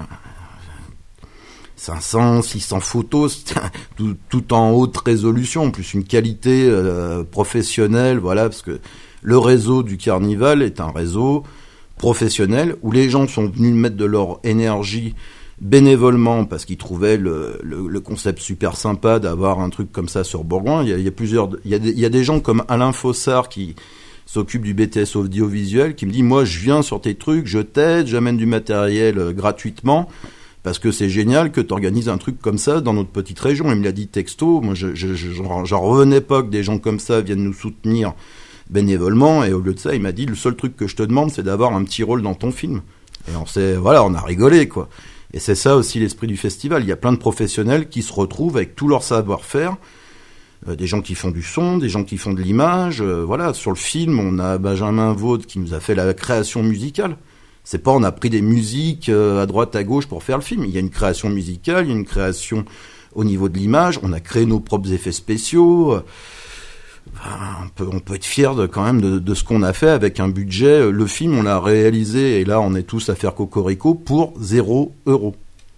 cinq cents, six cents photos, tout, tout en haute résolution, plus une qualité euh, professionnelle, voilà, parce que le réseau du carnival est un réseau professionnels, où les gens sont venus mettre de leur énergie bénévolement parce qu'ils trouvaient le, le, le concept super sympa d'avoir un truc comme ça sur Bourgoin. Il y a, il y a plusieurs, il y a, des, il y a des gens comme Alain Fossard qui s'occupe du B T S audiovisuel qui me dit, moi je viens sur tes trucs, je t'aide, j'amène du matériel euh, gratuitement parce que c'est génial que tu organises un truc comme ça dans notre petite région. Il me l'a dit texto, moi je, je, je, j'en, j'en revenais pas que des gens comme ça viennent nous soutenir bénévolement, et au lieu de ça, il m'a dit, le seul truc que je te demande, c'est d'avoir un petit rôle dans ton film. Et on s'est, voilà, on a rigolé, quoi. Et c'est ça aussi l'esprit du festival. Il y a plein de professionnels qui se retrouvent avec tout leur savoir-faire, euh, des gens qui font du son, des gens qui font de l'image, euh, voilà. Sur le film, on a Benjamin Vaud qui nous a fait la création musicale. C'est pas, on a pris des musiques euh, à droite, à gauche pour faire le film. Il y a une création musicale, il y a une création au niveau de l'image, on a créé nos propres effets spéciaux, euh, on peut, on peut être fier de, quand même de, de ce qu'on a fait avec un budget. Le film, on l'a réalisé, et là, on est tous à faire cocorico, pour zéro euro.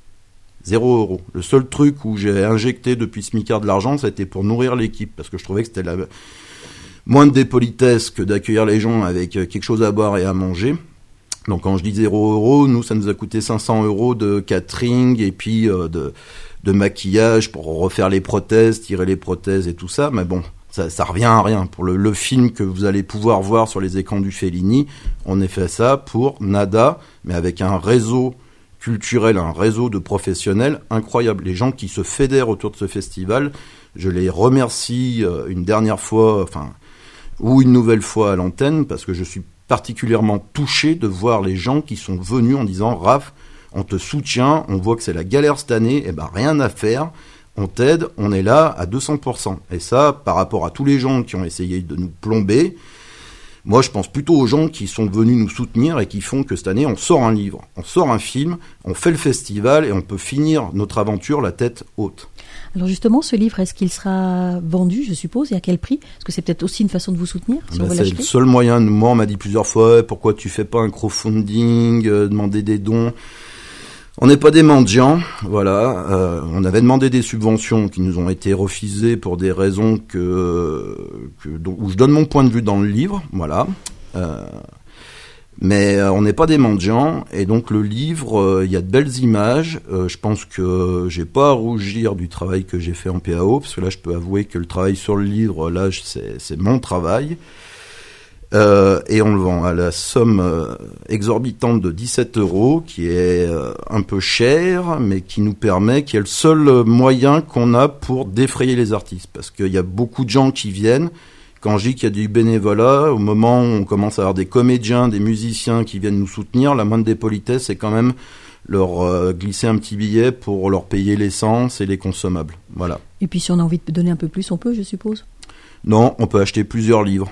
Zéro euro. Le seul truc où j'ai injecté depuis ce micard de l'argent, c'était pour nourrir l'équipe, parce que je trouvais que c'était la moins de dépolitesse que d'accueillir les gens avec quelque chose à boire et à manger. Donc quand je dis zéro euro, nous, ça nous a coûté cinq cents euros de catering, et puis euh, de, de maquillage pour refaire les prothèses, tirer les prothèses et tout ça, mais bon... Ça, ça revient à rien. Pour le, le film que vous allez pouvoir voir sur les écrans du Fellini, on a fait ça pour nada, mais avec un réseau culturel, un réseau de professionnels incroyable. Les gens qui se fédèrent autour de ce festival, je les remercie euh, une dernière fois, enfin, ou une nouvelle fois à l'antenne, parce que je suis particulièrement touché de voir les gens qui sont venus en disant « Raph, on te soutient, on voit que c'est la galère cette année, et ben rien à faire. On t'aide, on est là à deux cents pour cent. Et ça, par rapport à tous les gens qui ont essayé de nous plomber, moi je pense plutôt aux gens qui sont venus nous soutenir et qui font que cette année on sort un livre, on sort un film, on fait le festival et on peut finir notre aventure la tête haute. Alors justement, ce livre, est-ce qu'il sera vendu, je suppose, et à quel prix ? Parce que c'est peut-être aussi une façon de vous soutenir, si ben on veut c'est l'acheter. le seul moyen. Moi, on m'a dit plusieurs fois, pourquoi tu fais pas un crowdfunding, euh, demander des dons. On n'est pas des mendiants, voilà. Euh, on avait demandé des subventions qui nous ont été refusées pour des raisons que, que où je donne mon point de vue dans le livre, voilà. Euh, mais euh, on n'est pas des mendiants, et donc le livre, il euh, y a de belles images. Euh, je pense que j'ai pas à rougir du travail que j'ai fait en P A O, parce que là, je peux avouer que le travail sur le livre, là, c'est, c'est mon travail. Euh, et on le vend à la somme euh, exorbitante de dix-sept euros, qui est euh, un peu cher, mais qui nous permet, qui est le seul moyen qu'on a pour défrayer les artistes. Parce qu'il y a beaucoup de gens qui viennent. Quand je dis qu'il y a du bénévolat, au moment où on commence à avoir des comédiens, des musiciens qui viennent nous soutenir, la moindre des politesses, c'est quand même leur euh, glisser un petit billet pour leur payer l'essence et les consommables. Voilà. Et puis si on a envie de donner un peu plus, on peut, je suppose ? Non, on peut acheter plusieurs livres.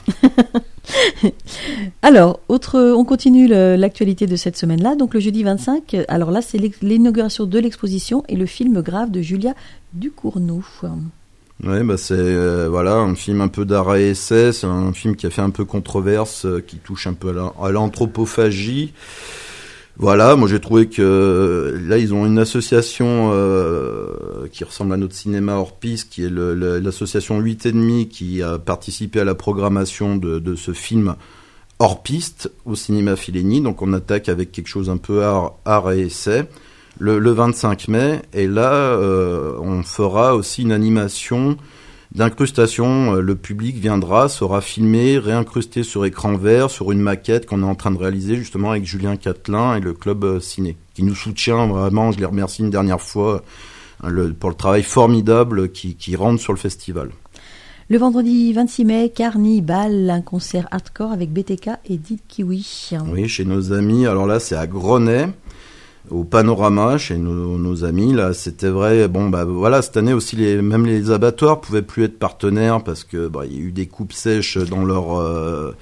Alors, autre, on continue le, l'actualité de cette semaine-là. Donc le jeudi vingt-cinq, alors là c'est l'inauguration de l'exposition et le film Grave de Julia Ducournau. Oui, bah c'est euh, voilà un film un peu d'art et essai, c'est un film qui a fait un peu controverse, euh, qui touche un peu à, la, à l'anthropophagie. Voilà, moi j'ai trouvé que là ils ont une association euh, qui ressemble à notre cinéma hors piste, qui est le, le, l'association huit et demi, qui a participé à la programmation de, de ce film hors piste au cinéma Fellini. Donc on attaque avec quelque chose un peu art, art et essai. le, le vingt-cinq mai. Et là, euh, on fera aussi une animation d'incrustation. Le public viendra, sera filmé, réincrusté sur écran vert, sur une maquette qu'on est en train de réaliser justement avec Julien Catelin et le Club Ciné, qui nous soutient vraiment. Je les remercie une dernière fois hein, le, pour le travail formidable qui, qui rendent sur le festival. Le vendredi vingt-six mai, Carnival, un concert hardcore avec B T K et Did Kiwi. Oui, chez nos amis. Alors là, c'est à Grenay, au Panorama, chez nos, nos amis. Là, c'était vrai. Bon, bah voilà, cette année aussi, les, même les abattoirs pouvaient plus être partenaires parce que bah, il y a eu des coupes sèches dans leur euh,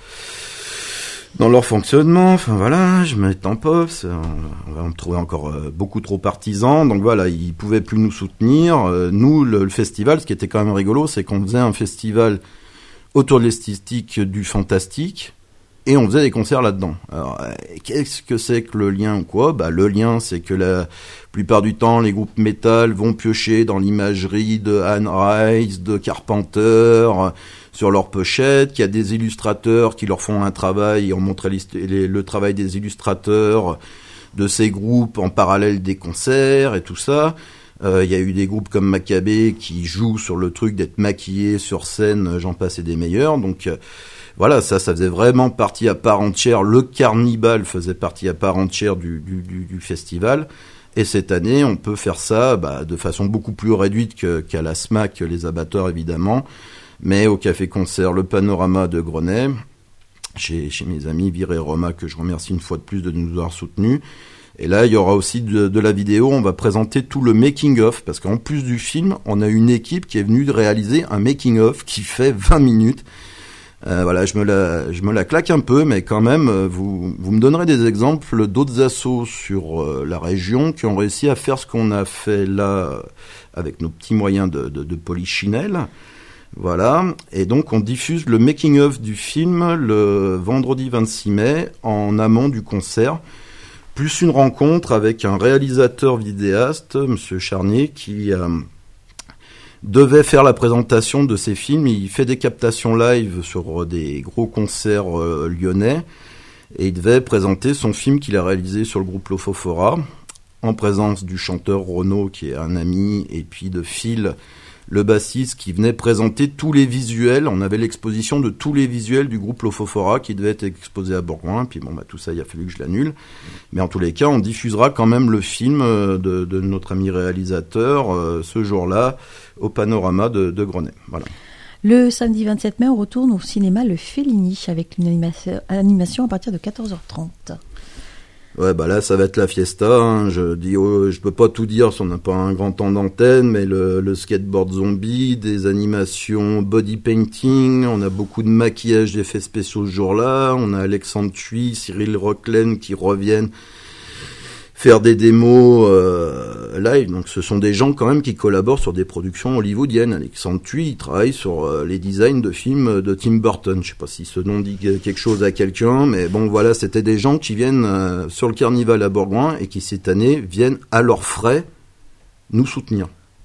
dans leur fonctionnement. Enfin voilà, je mets en pops. On va me trouver encore euh, beaucoup trop partisans. Donc voilà, ils pouvaient plus nous soutenir. Euh, nous, le, le festival, ce qui était quand même rigolo, c'est qu'on faisait un festival autour de l'esthétique du fantastique. Et on faisait des concerts là-dedans. Alors, euh, qu'est-ce que c'est que le lien ou quoi ? Bah, le lien, c'est que la plupart du temps, les groupes métal vont piocher dans l'imagerie de Anne Rice, de Carpenter, euh, sur leurs pochettes, qu'il y a des illustrateurs qui leur font un travail, et on montrait les, les, le travail des illustrateurs de ces groupes en parallèle des concerts et tout ça. Il euh, y a eu des groupes comme Maccabée qui jouent sur le truc d'être maquillés sur scène, j'en passe et des meilleurs. Donc euh, voilà, ça, ça faisait vraiment partie à part entière. Le Carnival faisait partie à part entière du, du, du, du festival. Et cette année, on peut faire ça bah, de façon beaucoup plus réduite que, qu'à la SMAC, les abattoirs évidemment, mais au Café-Concert Le Panorama de Grenay, chez, chez mes amis Vir et Roma, que je remercie une fois de plus de nous avoir soutenus. Et là, il y aura aussi de, de la vidéo, on va présenter tout le making-of, parce qu'en plus du film, on a une équipe qui est venue de réaliser un making-of qui fait vingt minutes. Euh, voilà, je me la, je me la claque un peu, mais quand même, vous, vous me donnerez des exemples d'autres assos sur euh, la région qui ont réussi à faire ce qu'on a fait là, avec nos petits moyens de, de, de polichinelle. Voilà, et donc on diffuse le making-of du film le vendredi vingt-six mai, en amont du concert, plus une rencontre avec un réalisateur vidéaste, Monsieur Charnier, qui euh, devait faire la présentation de ses films. Il fait des captations live sur des gros concerts euh, lyonnais, et il devait présenter son film qu'il a réalisé sur le groupe Lofofora, en présence du chanteur Renaud, qui est un ami, et puis de Phil, le bassiste, qui venait présenter tous les visuels. On avait l'exposition de tous les visuels du groupe Lofofora qui devait être exposé à Bourgoin. Puis bon, bah, tout ça, il a fallu que je l'annule. Mais en tous les cas, on diffusera quand même le film de, de notre ami réalisateur euh, ce jour-là au Panorama de, de Grenay. Voilà. Le samedi vingt-sept mai, on retourne au cinéma Le Fellini avec une animation, animation à partir de quatorze heures trente. Ouais, bah là, ça va être la fiesta. Hein. Je dis, oh, je peux pas tout dire si on n'a pas un grand temps d'antenne, mais le, le skateboard zombie, des animations body painting, on a beaucoup de maquillage d'effets spéciaux ce jour-là. On a Alexandre Thuy, Cyril Rocklen qui reviennent faire des démos euh, live. Donc ce sont des gens quand même qui collaborent sur des productions hollywoodiennes. Alexandre Thuy, il travaille sur euh, les designs de films de Tim Burton. Je sais pas si ce nom dit quelque chose à quelqu'un, mais bon voilà, c'était des gens qui viennent euh, sur le Carnival à Bourgoin et qui cette année viennent à leurs frais nous soutenir.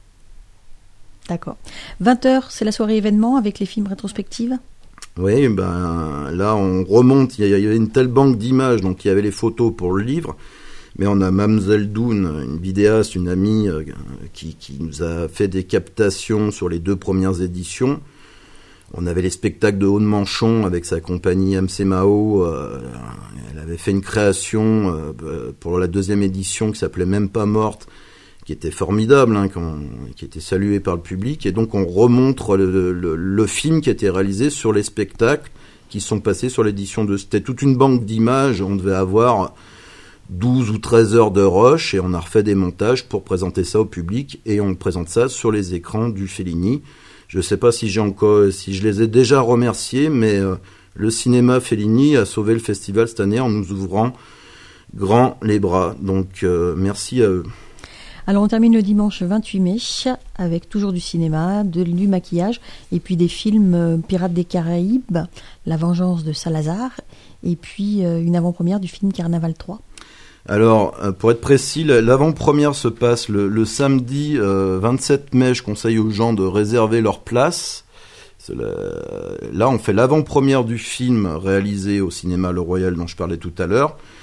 D'accord. vingt heures, c'est la soirée événement avec les films rétrospectives. Oui, ben là on remonte, il y avait une telle banque d'images, donc il y avait les photos pour le livre. Mais on a Mamselle Doun, une vidéaste, une amie euh, qui, qui nous a fait des captations sur les deux premières éditions. On avait les spectacles de Haut-de-Manchon avec sa compagnie M C Mao. Euh, elle avait fait une création euh, pour la deuxième édition qui s'appelait Même pas morte, qui était formidable, hein, qui était saluée par le public. Et donc on remontre le, le, le film qui a été réalisé sur les spectacles qui sont passés sur l'édition de... C'était toute une banque d'images, on devait avoir douze ou treize heures de rush et on a refait des montages pour présenter ça au public et on présente ça sur les écrans du Fellini. Je sais pas si j'ai encore, si je les ai déjà remerciés, mais euh, le cinéma Fellini a sauvé le festival cette année en nous ouvrant grand les bras. Donc euh, merci à eux. Alors on termine le dimanche vingt-huit mai avec toujours du cinéma, de, du maquillage et puis des films euh, Pirates des Caraïbes, La Vengeance de Salazar et puis euh, une avant-première du film Carnaval trois. Alors, pour être précis, l'avant-première se passe le, le samedi euh, vingt-sept mai. Je conseille aux gens de réserver leur place. La... Là, on fait l'avant-première du film réalisé au cinéma Le Royal dont je parlais tout à l'heure.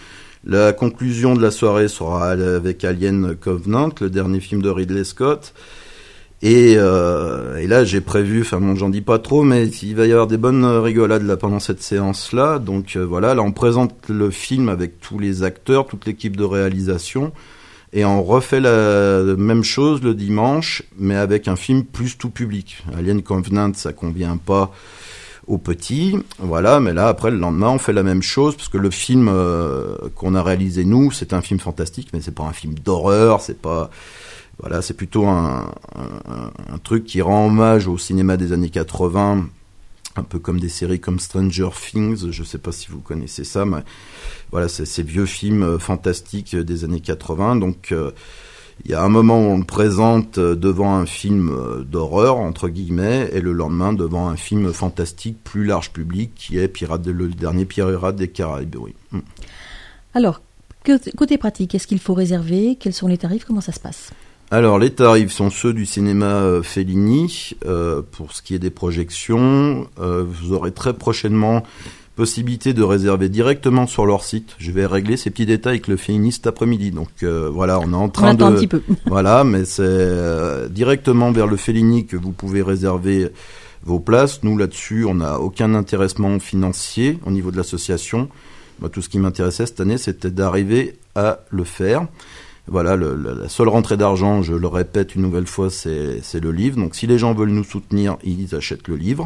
La conclusion de la soirée sera avec Alien Covenant, le dernier film de Ridley Scott. Et, euh, et là, j'ai prévu, enfin bon, j'en dis pas trop, mais il va y avoir des bonnes rigolades là pendant cette séance-là. Donc euh, voilà, là on présente le film avec tous les acteurs, toute l'équipe de réalisation, et on refait la même chose le dimanche, mais avec un film plus tout public. Alien Covenant, ça convient pas aux petits, voilà, mais là après le lendemain on fait la même chose, parce que le film euh, qu'on a réalisé nous, c'est un film fantastique, mais c'est pas un film d'horreur, c'est pas... Voilà, c'est plutôt un, un, un truc qui rend hommage au cinéma des années quatre-vingts, un peu comme des séries comme Stranger Things, je sais pas si vous connaissez ça, mais voilà, c'est ces vieux films fantastiques des années quatre-vingts. Donc euh, il y a un moment où on le présente devant un film d'horreur, entre guillemets, et le lendemain devant un film fantastique plus large public, qui est Pirate de, le dernier Pirate des Caraïbes. Oui. Alors, côté pratique, est-ce qu'il faut réserver? Quels sont les tarifs? Comment ça se passe? Alors, les tarifs sont ceux du cinéma Fellini. Euh, pour ce qui est des projections, euh, vous aurez très prochainement possibilité de réserver directement sur leur site. Je vais régler ces petits détails avec le Fellini cet après-midi. Donc euh, voilà, on est en train on attend de... un petit peu. Voilà, mais c'est euh, directement vers le Fellini que vous pouvez réserver vos places. Nous, là-dessus, on n'a aucun intéressement financier au niveau de l'association. Moi, tout ce qui m'intéressait cette année, c'était d'arriver à le faire. Voilà, le, le, la seule rentrée d'argent, je le répète une nouvelle fois, c'est, c'est le livre. Donc si les gens veulent nous soutenir, ils achètent le livre.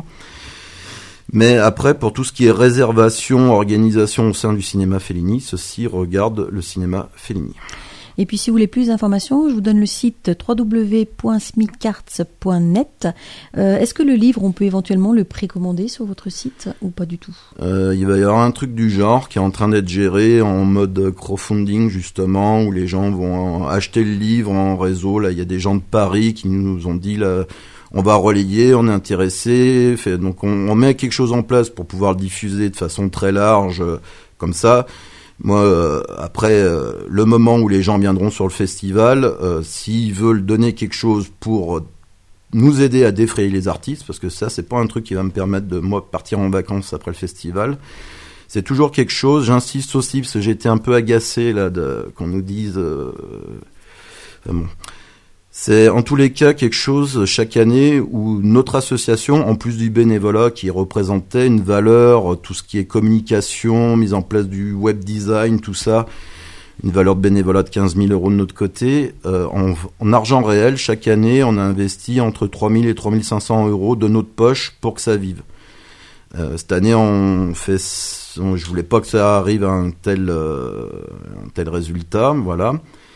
Mais après, pour tout ce qui est réservation, organisation au sein du cinéma Fellini, ceux-ci regardent le cinéma Fellini. Et puis si vous voulez plus d'informations, je vous donne le site w w w point smicarts point net. Euh, est-ce que le livre, on peut éventuellement le précommander sur votre site ou pas du tout? euh, Il va y avoir un truc du genre qui est en train d'être géré en mode crowdfunding justement, où les gens vont acheter le livre en réseau. Là, il y a des gens de Paris qui nous ont dit là, on va relayer, on est intéressé. Fait, donc on, on met quelque chose en place pour pouvoir le diffuser de façon très large, euh, comme ça. Moi, euh, après, euh, le moment où les gens viendront sur le festival, euh, s'ils veulent donner quelque chose pour nous aider à défrayer les artistes, parce que ça, c'est pas un truc qui va me permettre de, moi, partir en vacances après le festival. C'est toujours quelque chose, j'insiste aussi, parce que j'ai été un peu agacé, là, de, qu'on nous dise... Euh, enfin bon. C'est en tous les cas quelque chose chaque année où notre association, en plus du bénévolat qui représentait une valeur, tout ce qui est communication, mise en place du web design, tout ça, une valeur de bénévolat de quinze mille euros de notre côté, euh, en, en argent réel, chaque année, on a investi entre trois mille et trois mille cinq cents euros de notre poche pour que ça vive. Euh, cette année, on fait, on, je voulais pas que ça arrive à un tel, euh, un tel résultat, voilà.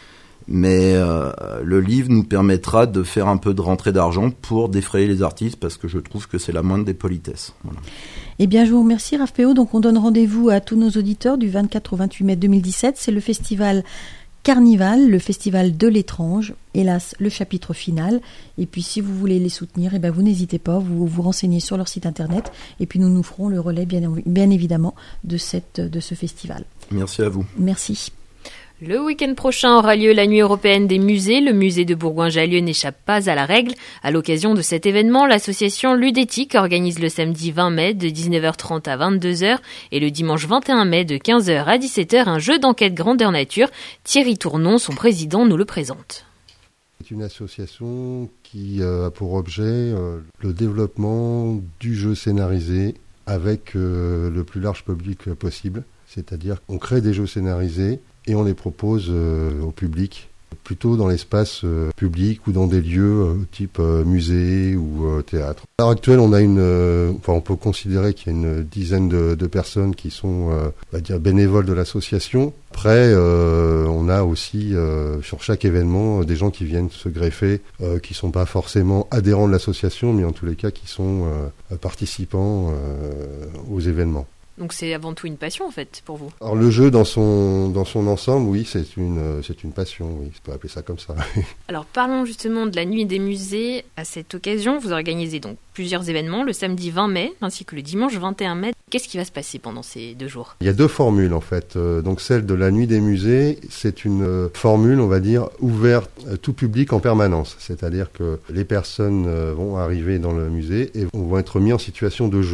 Mais euh, le livre nous permettra de faire un peu de rentrée d'argent pour défrayer les artistes, parce que je trouve que c'est la moindre des politesses. Voilà. Eh bien, je vous remercie, Raph Péot. Donc, on donne rendez-vous à tous nos auditeurs du vingt-quatre au vingt-huit mai deux mille dix-sept. C'est le festival Carnival, le festival de l'étrange. Hélas, le chapitre final. Et puis, si vous voulez les soutenir, eh bien, vous n'hésitez pas, vous vous renseignez sur leur site internet. Et puis, nous nous ferons le relais, bien, bien évidemment, de, cette, de ce festival. Merci à vous. Merci. Le week-end prochain aura lieu la nuit européenne des musées. Le musée de Bourgoin-Jallieu n'échappe pas à la règle. À l'occasion de cet événement, l'association Ludétique organise le samedi vingt mai de dix-neuf heures trente à vingt-deux heures et le dimanche vingt et un mai de quinze heures à dix-sept heures un jeu d'enquête grandeur nature. Thierry Tournon, son président, nous le présente. C'est une association qui a pour objet euh, le développement du jeu scénarisé avec euh, le plus large public possible. C'est-à-dire qu'on crée des jeux scénarisés et on les propose euh, au public, plutôt dans l'espace euh, public ou dans des lieux euh, type euh, musée ou euh, théâtre. À l'heure actuelle, on a une, euh, enfin, on peut considérer qu'il y a une dizaine de, de personnes qui sont, euh, on va dire, bénévoles de l'association. Après, euh, on a aussi euh, sur chaque événement des gens qui viennent se greffer, euh, qui sont pas forcément adhérents de l'association, mais en tous les cas qui sont euh, participants euh, aux événements. Donc c'est avant tout une passion en fait pour vous. Alors le jeu dans son dans son ensemble, oui, c'est une c'est une passion, oui, on peut appeler ça comme ça. Alors parlons justement de la nuit des musées. À cette occasion, vous organisez donc plusieurs événements le samedi vingt mai ainsi que le dimanche vingt et un mai. Qu'est-ce qui va se passer pendant ces deux jours ? Il y a deux formules en fait. Euh, donc celle de la nuit des musées, c'est une euh, formule, on va dire, ouverte à tout public en permanence. C'est-à-dire que les personnes euh, vont arriver dans le musée et vont être mis en situation de jeu.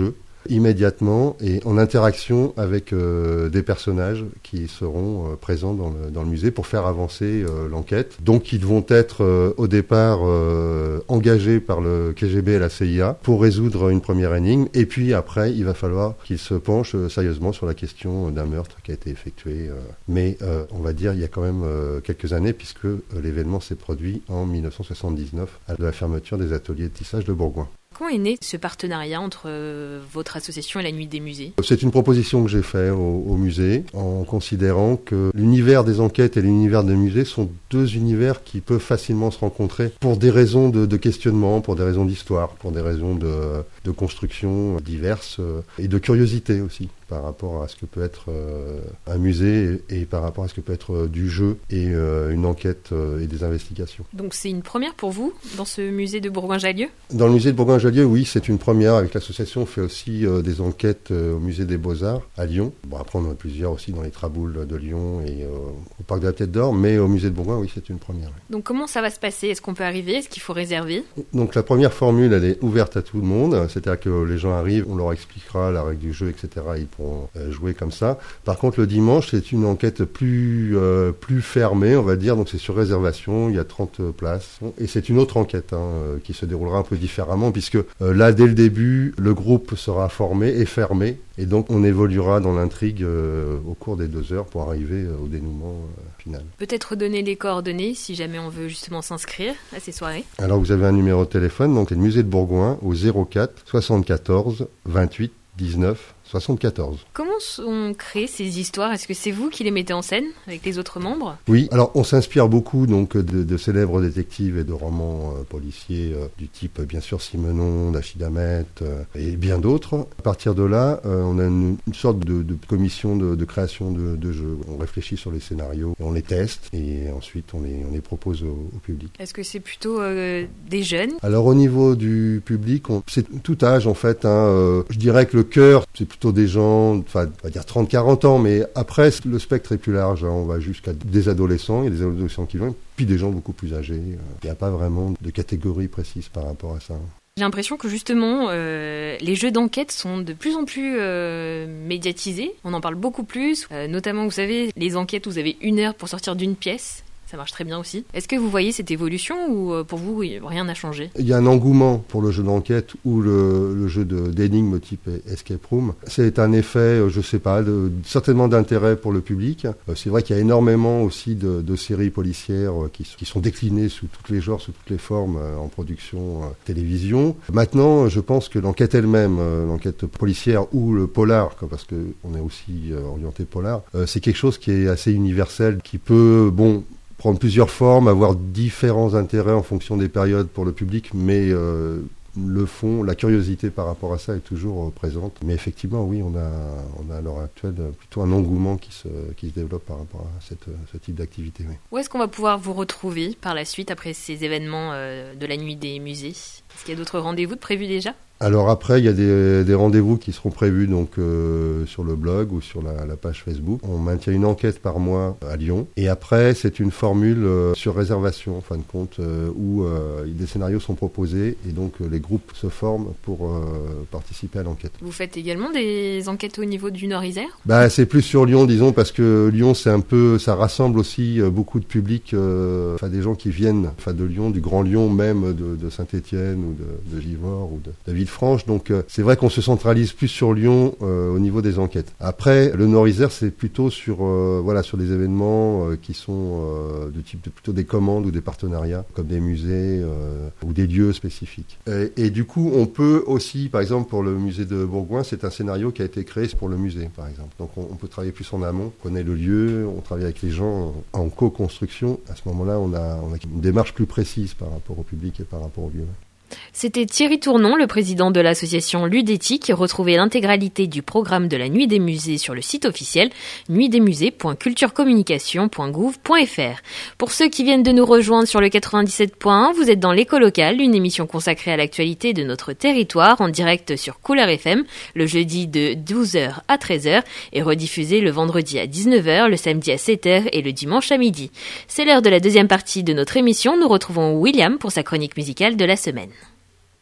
immédiatement et en interaction avec euh, des personnages qui seront euh, présents dans le, dans le musée pour faire avancer euh, l'enquête. Donc ils vont être euh, au départ euh, engagés par le K G B et la C I A pour résoudre une première énigme et puis après il va falloir qu'ils se penchent euh, sérieusement sur la question d'un meurtre qui a été effectué. Euh, mais euh, on va dire il y a quand même euh, quelques années puisque euh, l'événement s'est produit en dix-neuf cent soixante-dix-neuf à la fermeture des ateliers de tissage de Bourgoin. Comment est né ce partenariat entre euh, votre association et la Nuit des Musées ? C'est une proposition que j'ai faite au, au musée en considérant que l'univers des enquêtes et l'univers des musées sont deux univers qui peuvent facilement se rencontrer pour des raisons de, de questionnement, pour des raisons d'histoire, pour des raisons de, de construction diverses euh, et de curiosité aussi par rapport à ce que peut être euh, un musée et, et par rapport à ce que peut être euh, du jeu et euh, une enquête euh, et des investigations. Donc c'est une première pour vous dans ce musée de Bourgoin-Jallieu ? Dans le musée de Bourgoin-Jallieu, oui, c'est une première. Avec l'association, on fait aussi euh, des enquêtes euh, au musée des Beaux-Arts à Lyon. Bon, après, on en a plusieurs aussi dans les Traboules de Lyon et euh, au parc de la Tête d'Or, mais au musée de Bourgoin, oui, c'est une première. Oui. Donc comment ça va se passer ? Est-ce qu'on peut arriver ? Est-ce qu'il faut réserver ? Donc la première formule, elle est ouverte à tout le monde, c'est-à-dire que les gens arrivent, on leur expliquera la règle du jeu, et cetera. Ils pourront euh, jouer comme ça. Par contre, le dimanche, c'est une enquête plus, euh, plus fermée, on va dire, donc c'est sur réservation, il y a trente places. Et c'est une autre enquête hein, euh, qui se déroulera un peu différemment, puisque euh, là, dès le début, le groupe sera formé et fermé, et donc on évoluera dans l'intrigue euh, au cours des deux heures pour arriver euh, au dénouement euh, final. Peut-être donner les coordonnées si jamais on veut justement s'inscrire à ces soirées. Alors vous avez un numéro de téléphone, donc c'est le musée de Bourgoin au zéro quatre soixante-quatorze vingt-huit dix-neuf soixante-quatorze. Comment on crée ces histoires ? Est-ce que c'est vous qui les mettez en scène avec les autres membres ? Oui, alors on s'inspire beaucoup donc de, de célèbres détectives et de romans euh, policiers euh, du type bien sûr Simenon, Achille Hamet euh, et bien d'autres. À partir de là, euh, on a une, une sorte de, de commission de, de création de, de jeux. On réfléchit sur les scénarios, on les teste et ensuite on les, on les propose au, au public. Est-ce que c'est plutôt euh, des jeunes ? Alors au niveau du public, on, c'est tout âge en fait. Hein, euh, je dirais que le cœur, c'est plutôt des gens, enfin, on va dire trente à quarante ans, mais après, le spectre est plus large. Hein, on va jusqu'à des adolescents, il y a des adolescents qui viennent, puis des gens beaucoup plus âgés. Il n'y a pas vraiment de catégorie précise par rapport à ça. J'ai l'impression que justement, euh, les jeux d'enquête sont de plus en plus euh, médiatisés. On en parle beaucoup plus, euh, notamment, vous savez, les enquêtes où vous avez une heure pour sortir d'une pièce. Ça marche très bien aussi. Est-ce que vous voyez cette évolution ou pour vous, rien n'a changé ? Il y a un engouement pour le jeu d'enquête ou le, le jeu de, d'énigmes type Escape Room. C'est un effet, je ne sais pas, de, certainement d'intérêt pour le public. C'est vrai qu'il y a énormément aussi de, de séries policières qui, qui sont déclinées sous tous les genres, sous toutes les formes en production télévision. Maintenant, je pense que l'enquête elle-même, l'enquête policière ou le polar, parce qu'on est aussi orienté polar, c'est quelque chose qui est assez universel, qui peut, bon... prendre plusieurs formes, avoir différents intérêts en fonction des périodes pour le public, mais euh, le fond, la curiosité par rapport à ça est toujours euh, présente. Mais effectivement, oui, on a, on a à l'heure actuelle plutôt un engouement qui se, qui se développe par rapport à cette, ce type d'activité. Oui. Où est-ce qu'on va pouvoir vous retrouver par la suite, après ces événements euh, de la Nuit des Musées ? Est-ce qu'il y a d'autres rendez-vous de prévus déjà ? Alors après, il y a des, des rendez-vous qui seront prévus donc euh, sur le blog ou sur la, la page Facebook. On maintient une enquête par mois à Lyon. Et après, c'est une formule euh, sur réservation, en fin de compte, euh, où euh, des scénarios sont proposés et donc euh, les groupes se forment pour euh, participer à l'enquête. Vous faites également des enquêtes au niveau du Nord-Isère ? Bah, c'est plus sur Lyon, disons, parce que Lyon, c'est un peu, ça rassemble aussi euh, beaucoup de public, euh, enfin des gens qui viennent, enfin de Lyon, du Grand Lyon même, de, de Saint-Étienne ou de, de Givors ou de, de Ville Franche, donc euh, c'est vrai qu'on se centralise plus sur Lyon euh, au niveau des enquêtes. Après, le Nord-Isère, c'est plutôt sur euh, voilà sur des événements euh, qui sont euh, de type de, plutôt des commandes ou des partenariats, comme des musées euh, ou des lieux spécifiques. Et, et du coup, on peut aussi, par exemple, pour le musée de Bourgoin, c'est un scénario qui a été créé pour le musée, par exemple. Donc on, on peut travailler plus en amont, on connaît le lieu, on travaille avec les gens en, en co-construction. À ce moment-là, on a, on a une démarche plus précise par rapport au public et par rapport au lieu. C'était Thierry Tournon, le président de l'association Ludétique. Retrouvez l'intégralité du programme de la Nuit des Musées sur le site officiel nuit des musées point culturecommunication point gouv point f r. Pour ceux qui viennent de nous rejoindre sur le quatre-vingt-dix-sept point un, vous êtes dans l'Écho locale, une émission consacrée à l'actualité de notre territoire en direct sur Couleur F M le jeudi de douze heures à treize heures et rediffusée le vendredi à dix-neuf heures, le samedi à sept heures et le dimanche à midi. C'est l'heure de la deuxième partie de notre émission. Nous retrouvons William pour sa chronique musicale de la semaine.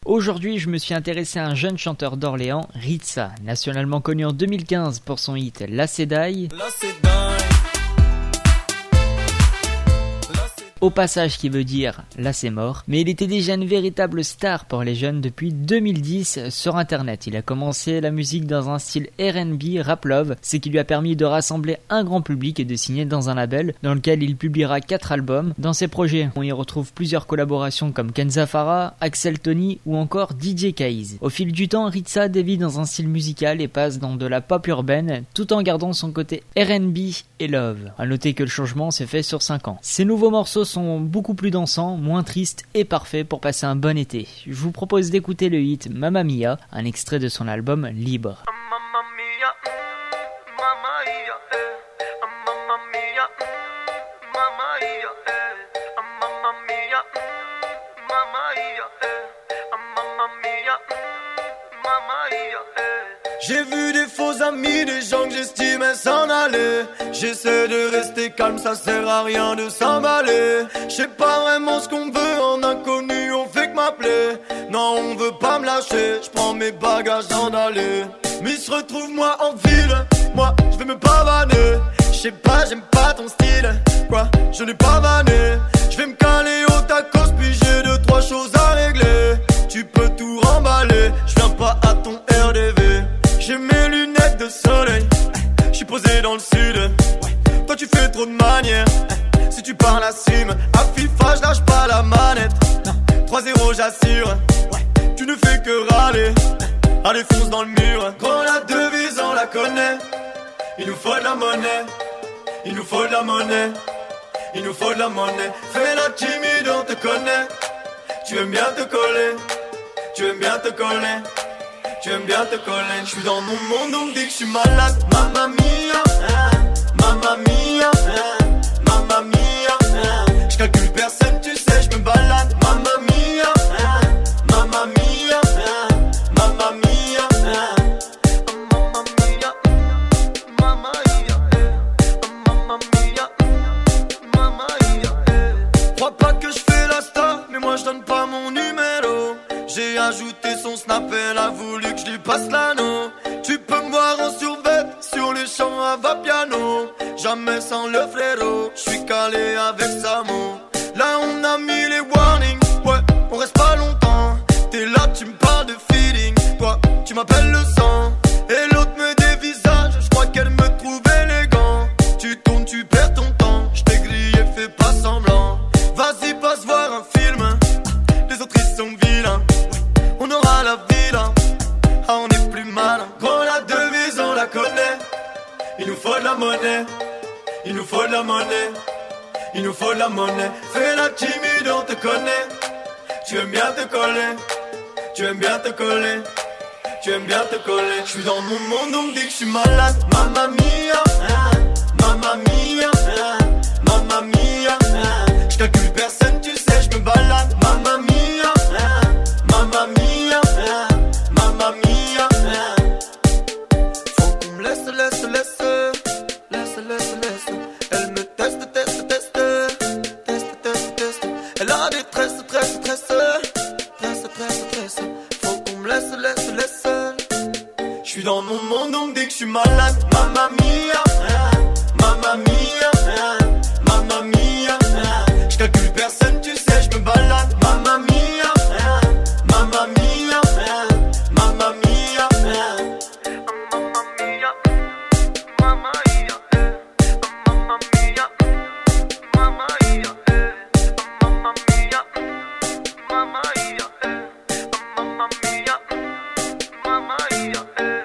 Aujourd'hui, je me suis intéressé à un jeune chanteur d'Orléans, Ritza, nationalement connu en deux mille quinze pour son hit La Cédaille. La Cédaille. Au passage qui veut dire « là c'est mort », mais il était déjà une véritable star pour les jeunes depuis deux mille dix sur internet. Il a commencé la musique dans un style R and B, rap love, ce qui lui a permis de rassembler un grand public et de signer dans un label dans lequel il publiera quatre albums. Dans ses projets, on y retrouve plusieurs collaborations comme Kenza Farah, Axel Tony ou encore D J Kaiz. Au fil du temps, Ritza dévie dans un style musical et passe dans de la pop urbaine tout en gardant son côté R and B et love. A noter que le changement s'est fait sur cinq ans. Ces nouveaux morceaux sont beaucoup plus dansants, moins tristes et parfaits pour passer un bon été. Je vous propose d'écouter le hit Mamma Mia, un extrait de son album Libre. J'ai vu des faux amis, des gens que j'estimais s'en aller. J'essaie de rester calme, ça sert à rien de s'emballer. Je sais pas vraiment ce qu'on veut, en inconnu on fait que m'appeler. Non, on veut pas me lâcher, je prends mes bagages en aller. Mais se retrouve moi en ville, moi je vais me pavaner. Je sais pas, j'aime pas ton style, quoi, je n'ai pas vanné. Je vais me caler au tacos, puis j'ai deux trois choses à régler. Tu peux tout remballer, je viens pas à ton R D V. J'ai mes lunettes de soleil, je suis posé dans le sud. Toi tu fais trop de manières, si tu parles assume. À FIFA je lâche pas la manette, trois zéro j'assure. Tu ne fais que râler, allez fonce dans le mur. Quand la devise on la connaît, il nous faut de la monnaie, il nous faut de la monnaie, il nous faut de la monnaie. Fais la timide on te connaît, tu aimes bien te coller, tu aimes bien te coller. Tu aimes bien te coller. Je suis dans mon monde, on me dit que je suis malade. Mamma mia, mamma mia, mamma mia. Je calcule personne, tu sais, je me balade. Mamma mia, mamma mia, mamma mia, mamma mia, mamma mia, mamma mia, mamma mia. Crois pas que je fais la star, mais moi je donne pas mon numéro. J'ai ajouté son snap, elle a voulu que je lui passe l'anneau. Tu peux me voir en survêt, sur les champs à va-piano. Jamais sans le frérot, je suis calé avec Samo. Là on a mis les warnings, ouais, on reste pas longtemps. T'es là, tu me parles de feeling, toi, tu m'appelles le sang. Et l'autre me dévisage, je crois qu'elle me trouve élégant. Tu tournes, tu perds ton temps, je t'ai grillé, fais pas semblant. Vas-y, passe voir un film, les autres ils sont vilains. On aura la ville, ah on est plus malin. Quand la devise on la connaît, il nous faut de la monnaie, il nous faut de la monnaie, il nous faut de la monnaie. Fais la timide on te connaît, tu aimes bien te coller, tu aimes bien te coller, tu aimes bien te coller. Je suis dans mon monde, on me dit que je suis malade. Mamma mia, mamma mia, mamma mia. Je calcule personne, tu sais, je me balade. Mamma mia, mamma mia, mamma mia. Faut qu'on me laisse, laisse, laisse, laisse, laisse, laisse. Elle me teste, teste, teste, teste, teste, teste. Elle a des tresses, tresses, tresses, tresses, tresses, tresses. Faut qu'on me laisse, laisse, laisse. Je suis dans mon monde, on me dit que je suis malade. Mamma mia, mamma mia, mamma mia. Je calcule personne, tu sais, je me balade. Mamma mia, mamma mia, mamma mia, mamma mia, mamma mia, mamma mia, mamma mia, mamma mia, mamma mia, mamma mia, mamma mia.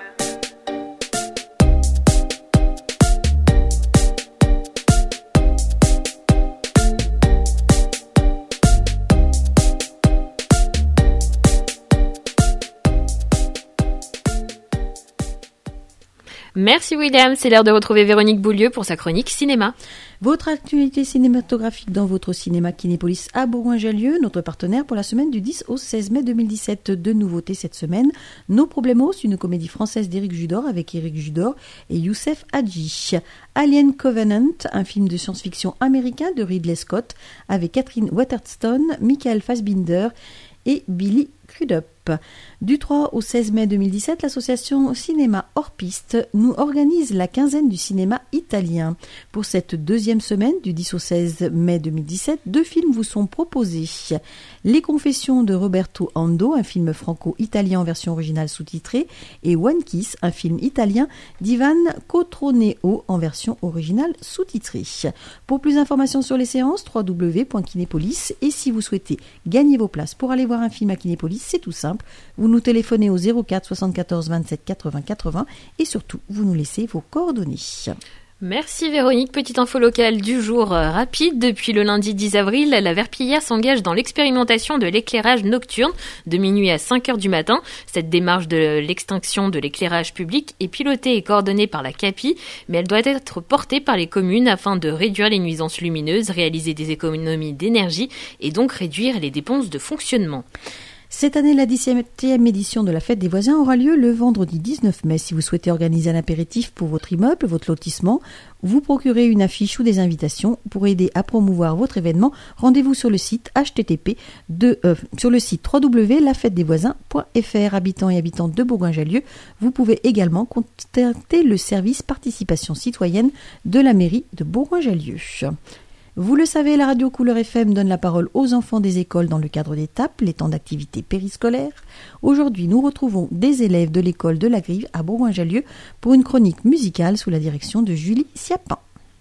Merci William, c'est l'heure de retrouver Véronique Boulieu pour sa chronique cinéma. Votre actualité cinématographique dans votre cinéma Kinépolis à Bourgoin-Jallieu, notre partenaire pour la semaine du dix au seize mai deux mille dix-sept. De nouveautés cette semaine, Nos Problemos, une comédie française d'Éric Judor avec Éric Judor et Youssef Hadji. Alien Covenant, un film de science-fiction américain de Ridley Scott avec Catherine Waterston, Michael Fassbinder et Billy Crudup. Du trois au seize mai deux mille dix-sept, l'association Cinéma Hors Piste nous organise la quinzaine du cinéma italien. Pour cette deuxième semaine, du dix au seize mai deux mille dix-sept, deux films vous sont proposés. Les Confessions de Roberto Ando, un film franco-italien en version originale sous-titrée, et One Kiss, un film italien d'Ivan Cotroneo en version originale sous-titrée. Pour plus d'informations sur les séances, w w w point kinépolis. Et si vous souhaitez gagner vos places pour aller voir un film à Kinépolis, c'est tout simple. Vous nous téléphonez au zéro quatre soixante-quatorze vingt-sept quatre-vingts quatre-vingts et surtout, vous nous laissez vos coordonnées. Merci Véronique. Petite info locale du jour euh, rapide. Depuis le lundi dix avril, la Verpillière s'engage dans l'expérimentation de l'éclairage nocturne de minuit à cinq heures du matin. Cette démarche de l'extinction de l'éclairage public est pilotée et coordonnée par la CAPI, mais elle doit être portée par les communes afin de réduire les nuisances lumineuses, réaliser des économies d'énergie et donc réduire les dépenses de fonctionnement. Cette année, la dix-septième édition de la Fête des voisins aura lieu le vendredi dix-neuf mai. Si vous souhaitez organiser un apéritif pour votre immeuble, votre lotissement, vous procurez une affiche ou des invitations pour aider à promouvoir votre événement. Rendez-vous sur le site H T T P de, euh, sur le site w w w point la fête des voisins point f r. Habitants et habitantes de Bourgoin-Jallieu, vous pouvez également contacter le service participation citoyenne de la mairie de Bourgoin-Jallieu. Vous le savez, la radio Couleur F M donne la parole aux enfants des écoles dans le cadre des T A P, les temps d'activité périscolaire. Aujourd'hui, nous retrouvons des élèves de l'école de la Grive à Bourgoin-Jallieu pour une chronique musicale sous la direction de Julie Siapin.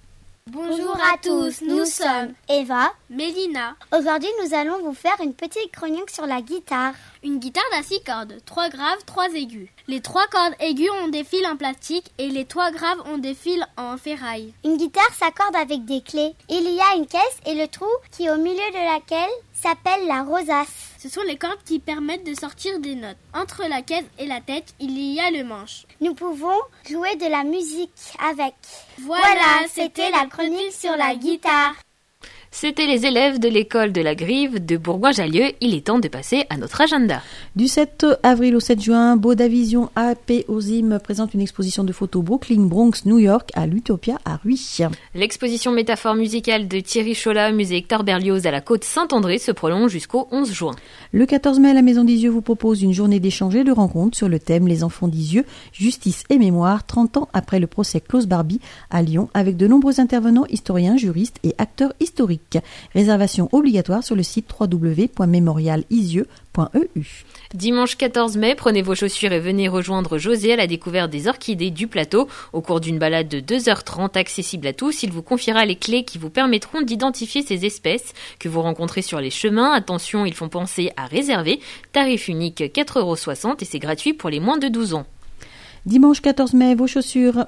Bonjour à tous, nous sommes Eva, Mélina. Aujourd'hui, nous allons vous faire une petite chronique sur la guitare. Une guitare à six cordes, trois graves, trois aigus. Les trois cordes aiguës ont des fils en plastique et les trois graves ont des fils en ferraille. Une guitare s'accorde avec des clés. Il y a une caisse et le trou qui est au milieu de laquelle s'appelle la rosace. Ce sont les cordes qui permettent de sortir des notes. Entre la caisse et la tête, il y a le manche. Nous pouvons jouer de la musique avec. Voilà, voilà c'était la chronique sur la guitare. C'était les élèves de l'école de la Grive de Bourgoin-Jallieu. Il est temps de passer à notre agenda. Du sept avril au sept juin, Bodavision A P Ozim présente une exposition de photos Brooklyn, Bronx, New York à l'Utopia à Ruy. L'exposition métaphore musicale de Thierry Cholat, musée Hector Berlioz à la côte Saint-André se prolonge jusqu'au onze juin. Le quatorze mai, la Maison d'Isieux vous propose une journée d'échange et de rencontres sur le thème Les enfants d'Isieux, justice et mémoire, trente ans après le procès Klaus Barbie à Lyon, avec de nombreux intervenants, historiens, juristes et acteurs historiques. Réservation obligatoire sur le site w w w point mémorial isieux point e u. Dimanche quatorze mai, prenez vos chaussures et venez rejoindre José à la découverte des orchidées du plateau. Au cours d'une balade de deux heures trente accessible à tous, il vous confiera les clés qui vous permettront d'identifier ces espèces que vous rencontrez sur les chemins. Attention, ils font penser à réserver. Tarif unique quatre euros soixante et c'est gratuit pour les moins de douze ans. Dimanche quatorze mai, vos chaussures...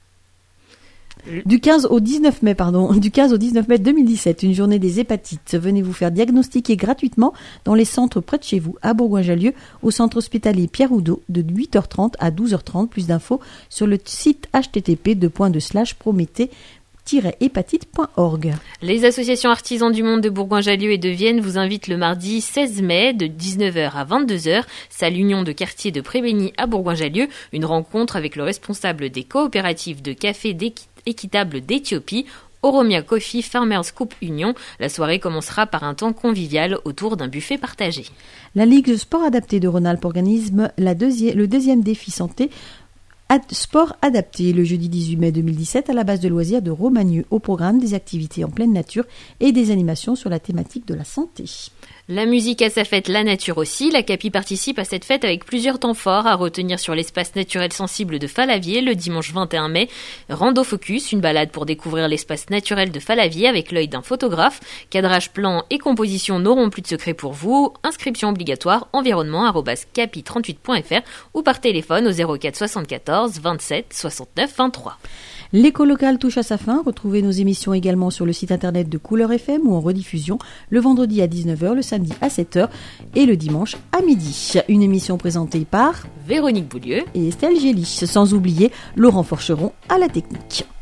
Du quinze au dix-neuf mai, pardon, du quinze au dix-neuf mai deux mille dix-sept, une journée des hépatites. Venez vous faire diagnostiquer gratuitement dans les centres près de chez vous, à Bourgoin-Jallieu, au centre hospitalier Pierre Oudot, de huit heures trente à douze heures trente. Plus d'infos sur le site h t t p deux points deux slash prométhée tiret hépatite point org. Les associations artisans du monde de Bourgoin-Jallieu et de Vienne vous invitent le mardi seize mai de dix-neuf heures à vingt-deux heures, salle Union de quartier de Prébény à Bourgoin-Jallieu, une rencontre avec le responsable des coopératives de café équitable d'Éthiopie, Oromia Coffee Farmers Coupe Union. La soirée commencera par un temps convivial autour d'un buffet partagé. La Ligue Sport Adapté de Rhône-Alpes organise la deuxi- le deuxième défi santé Ad- Sport adapté le jeudi dix-huit mai deux mille dix-sept à la base de loisirs de Romagneux. Au programme des activités en pleine nature et des animations sur la thématique de la santé. La musique à sa fête, la nature aussi. La CAPI participe à cette fête avec plusieurs temps forts à retenir sur l'espace naturel sensible de Falavier le dimanche vingt et un mai. Rando Focus, une balade pour découvrir l'espace naturel de Falavier avec l'œil d'un photographe. Cadrage, plan et composition n'auront plus de secret pour vous. Inscription obligatoire environnement arobase capi trente-huit point f r ou par téléphone au zéro quatre soixante-quatorze vingt-sept soixante-neuf vingt-trois. L'écho local touche à sa fin. Retrouvez nos émissions également sur le site internet de Couleur F M ou en rediffusion le vendredi à dix-neuf heures, le samedi à sept heures et le dimanche à midi. Une émission présentée par Véronique Boulieu et Estelle Gélich, sans oublier Laurent Forcheron à la technique.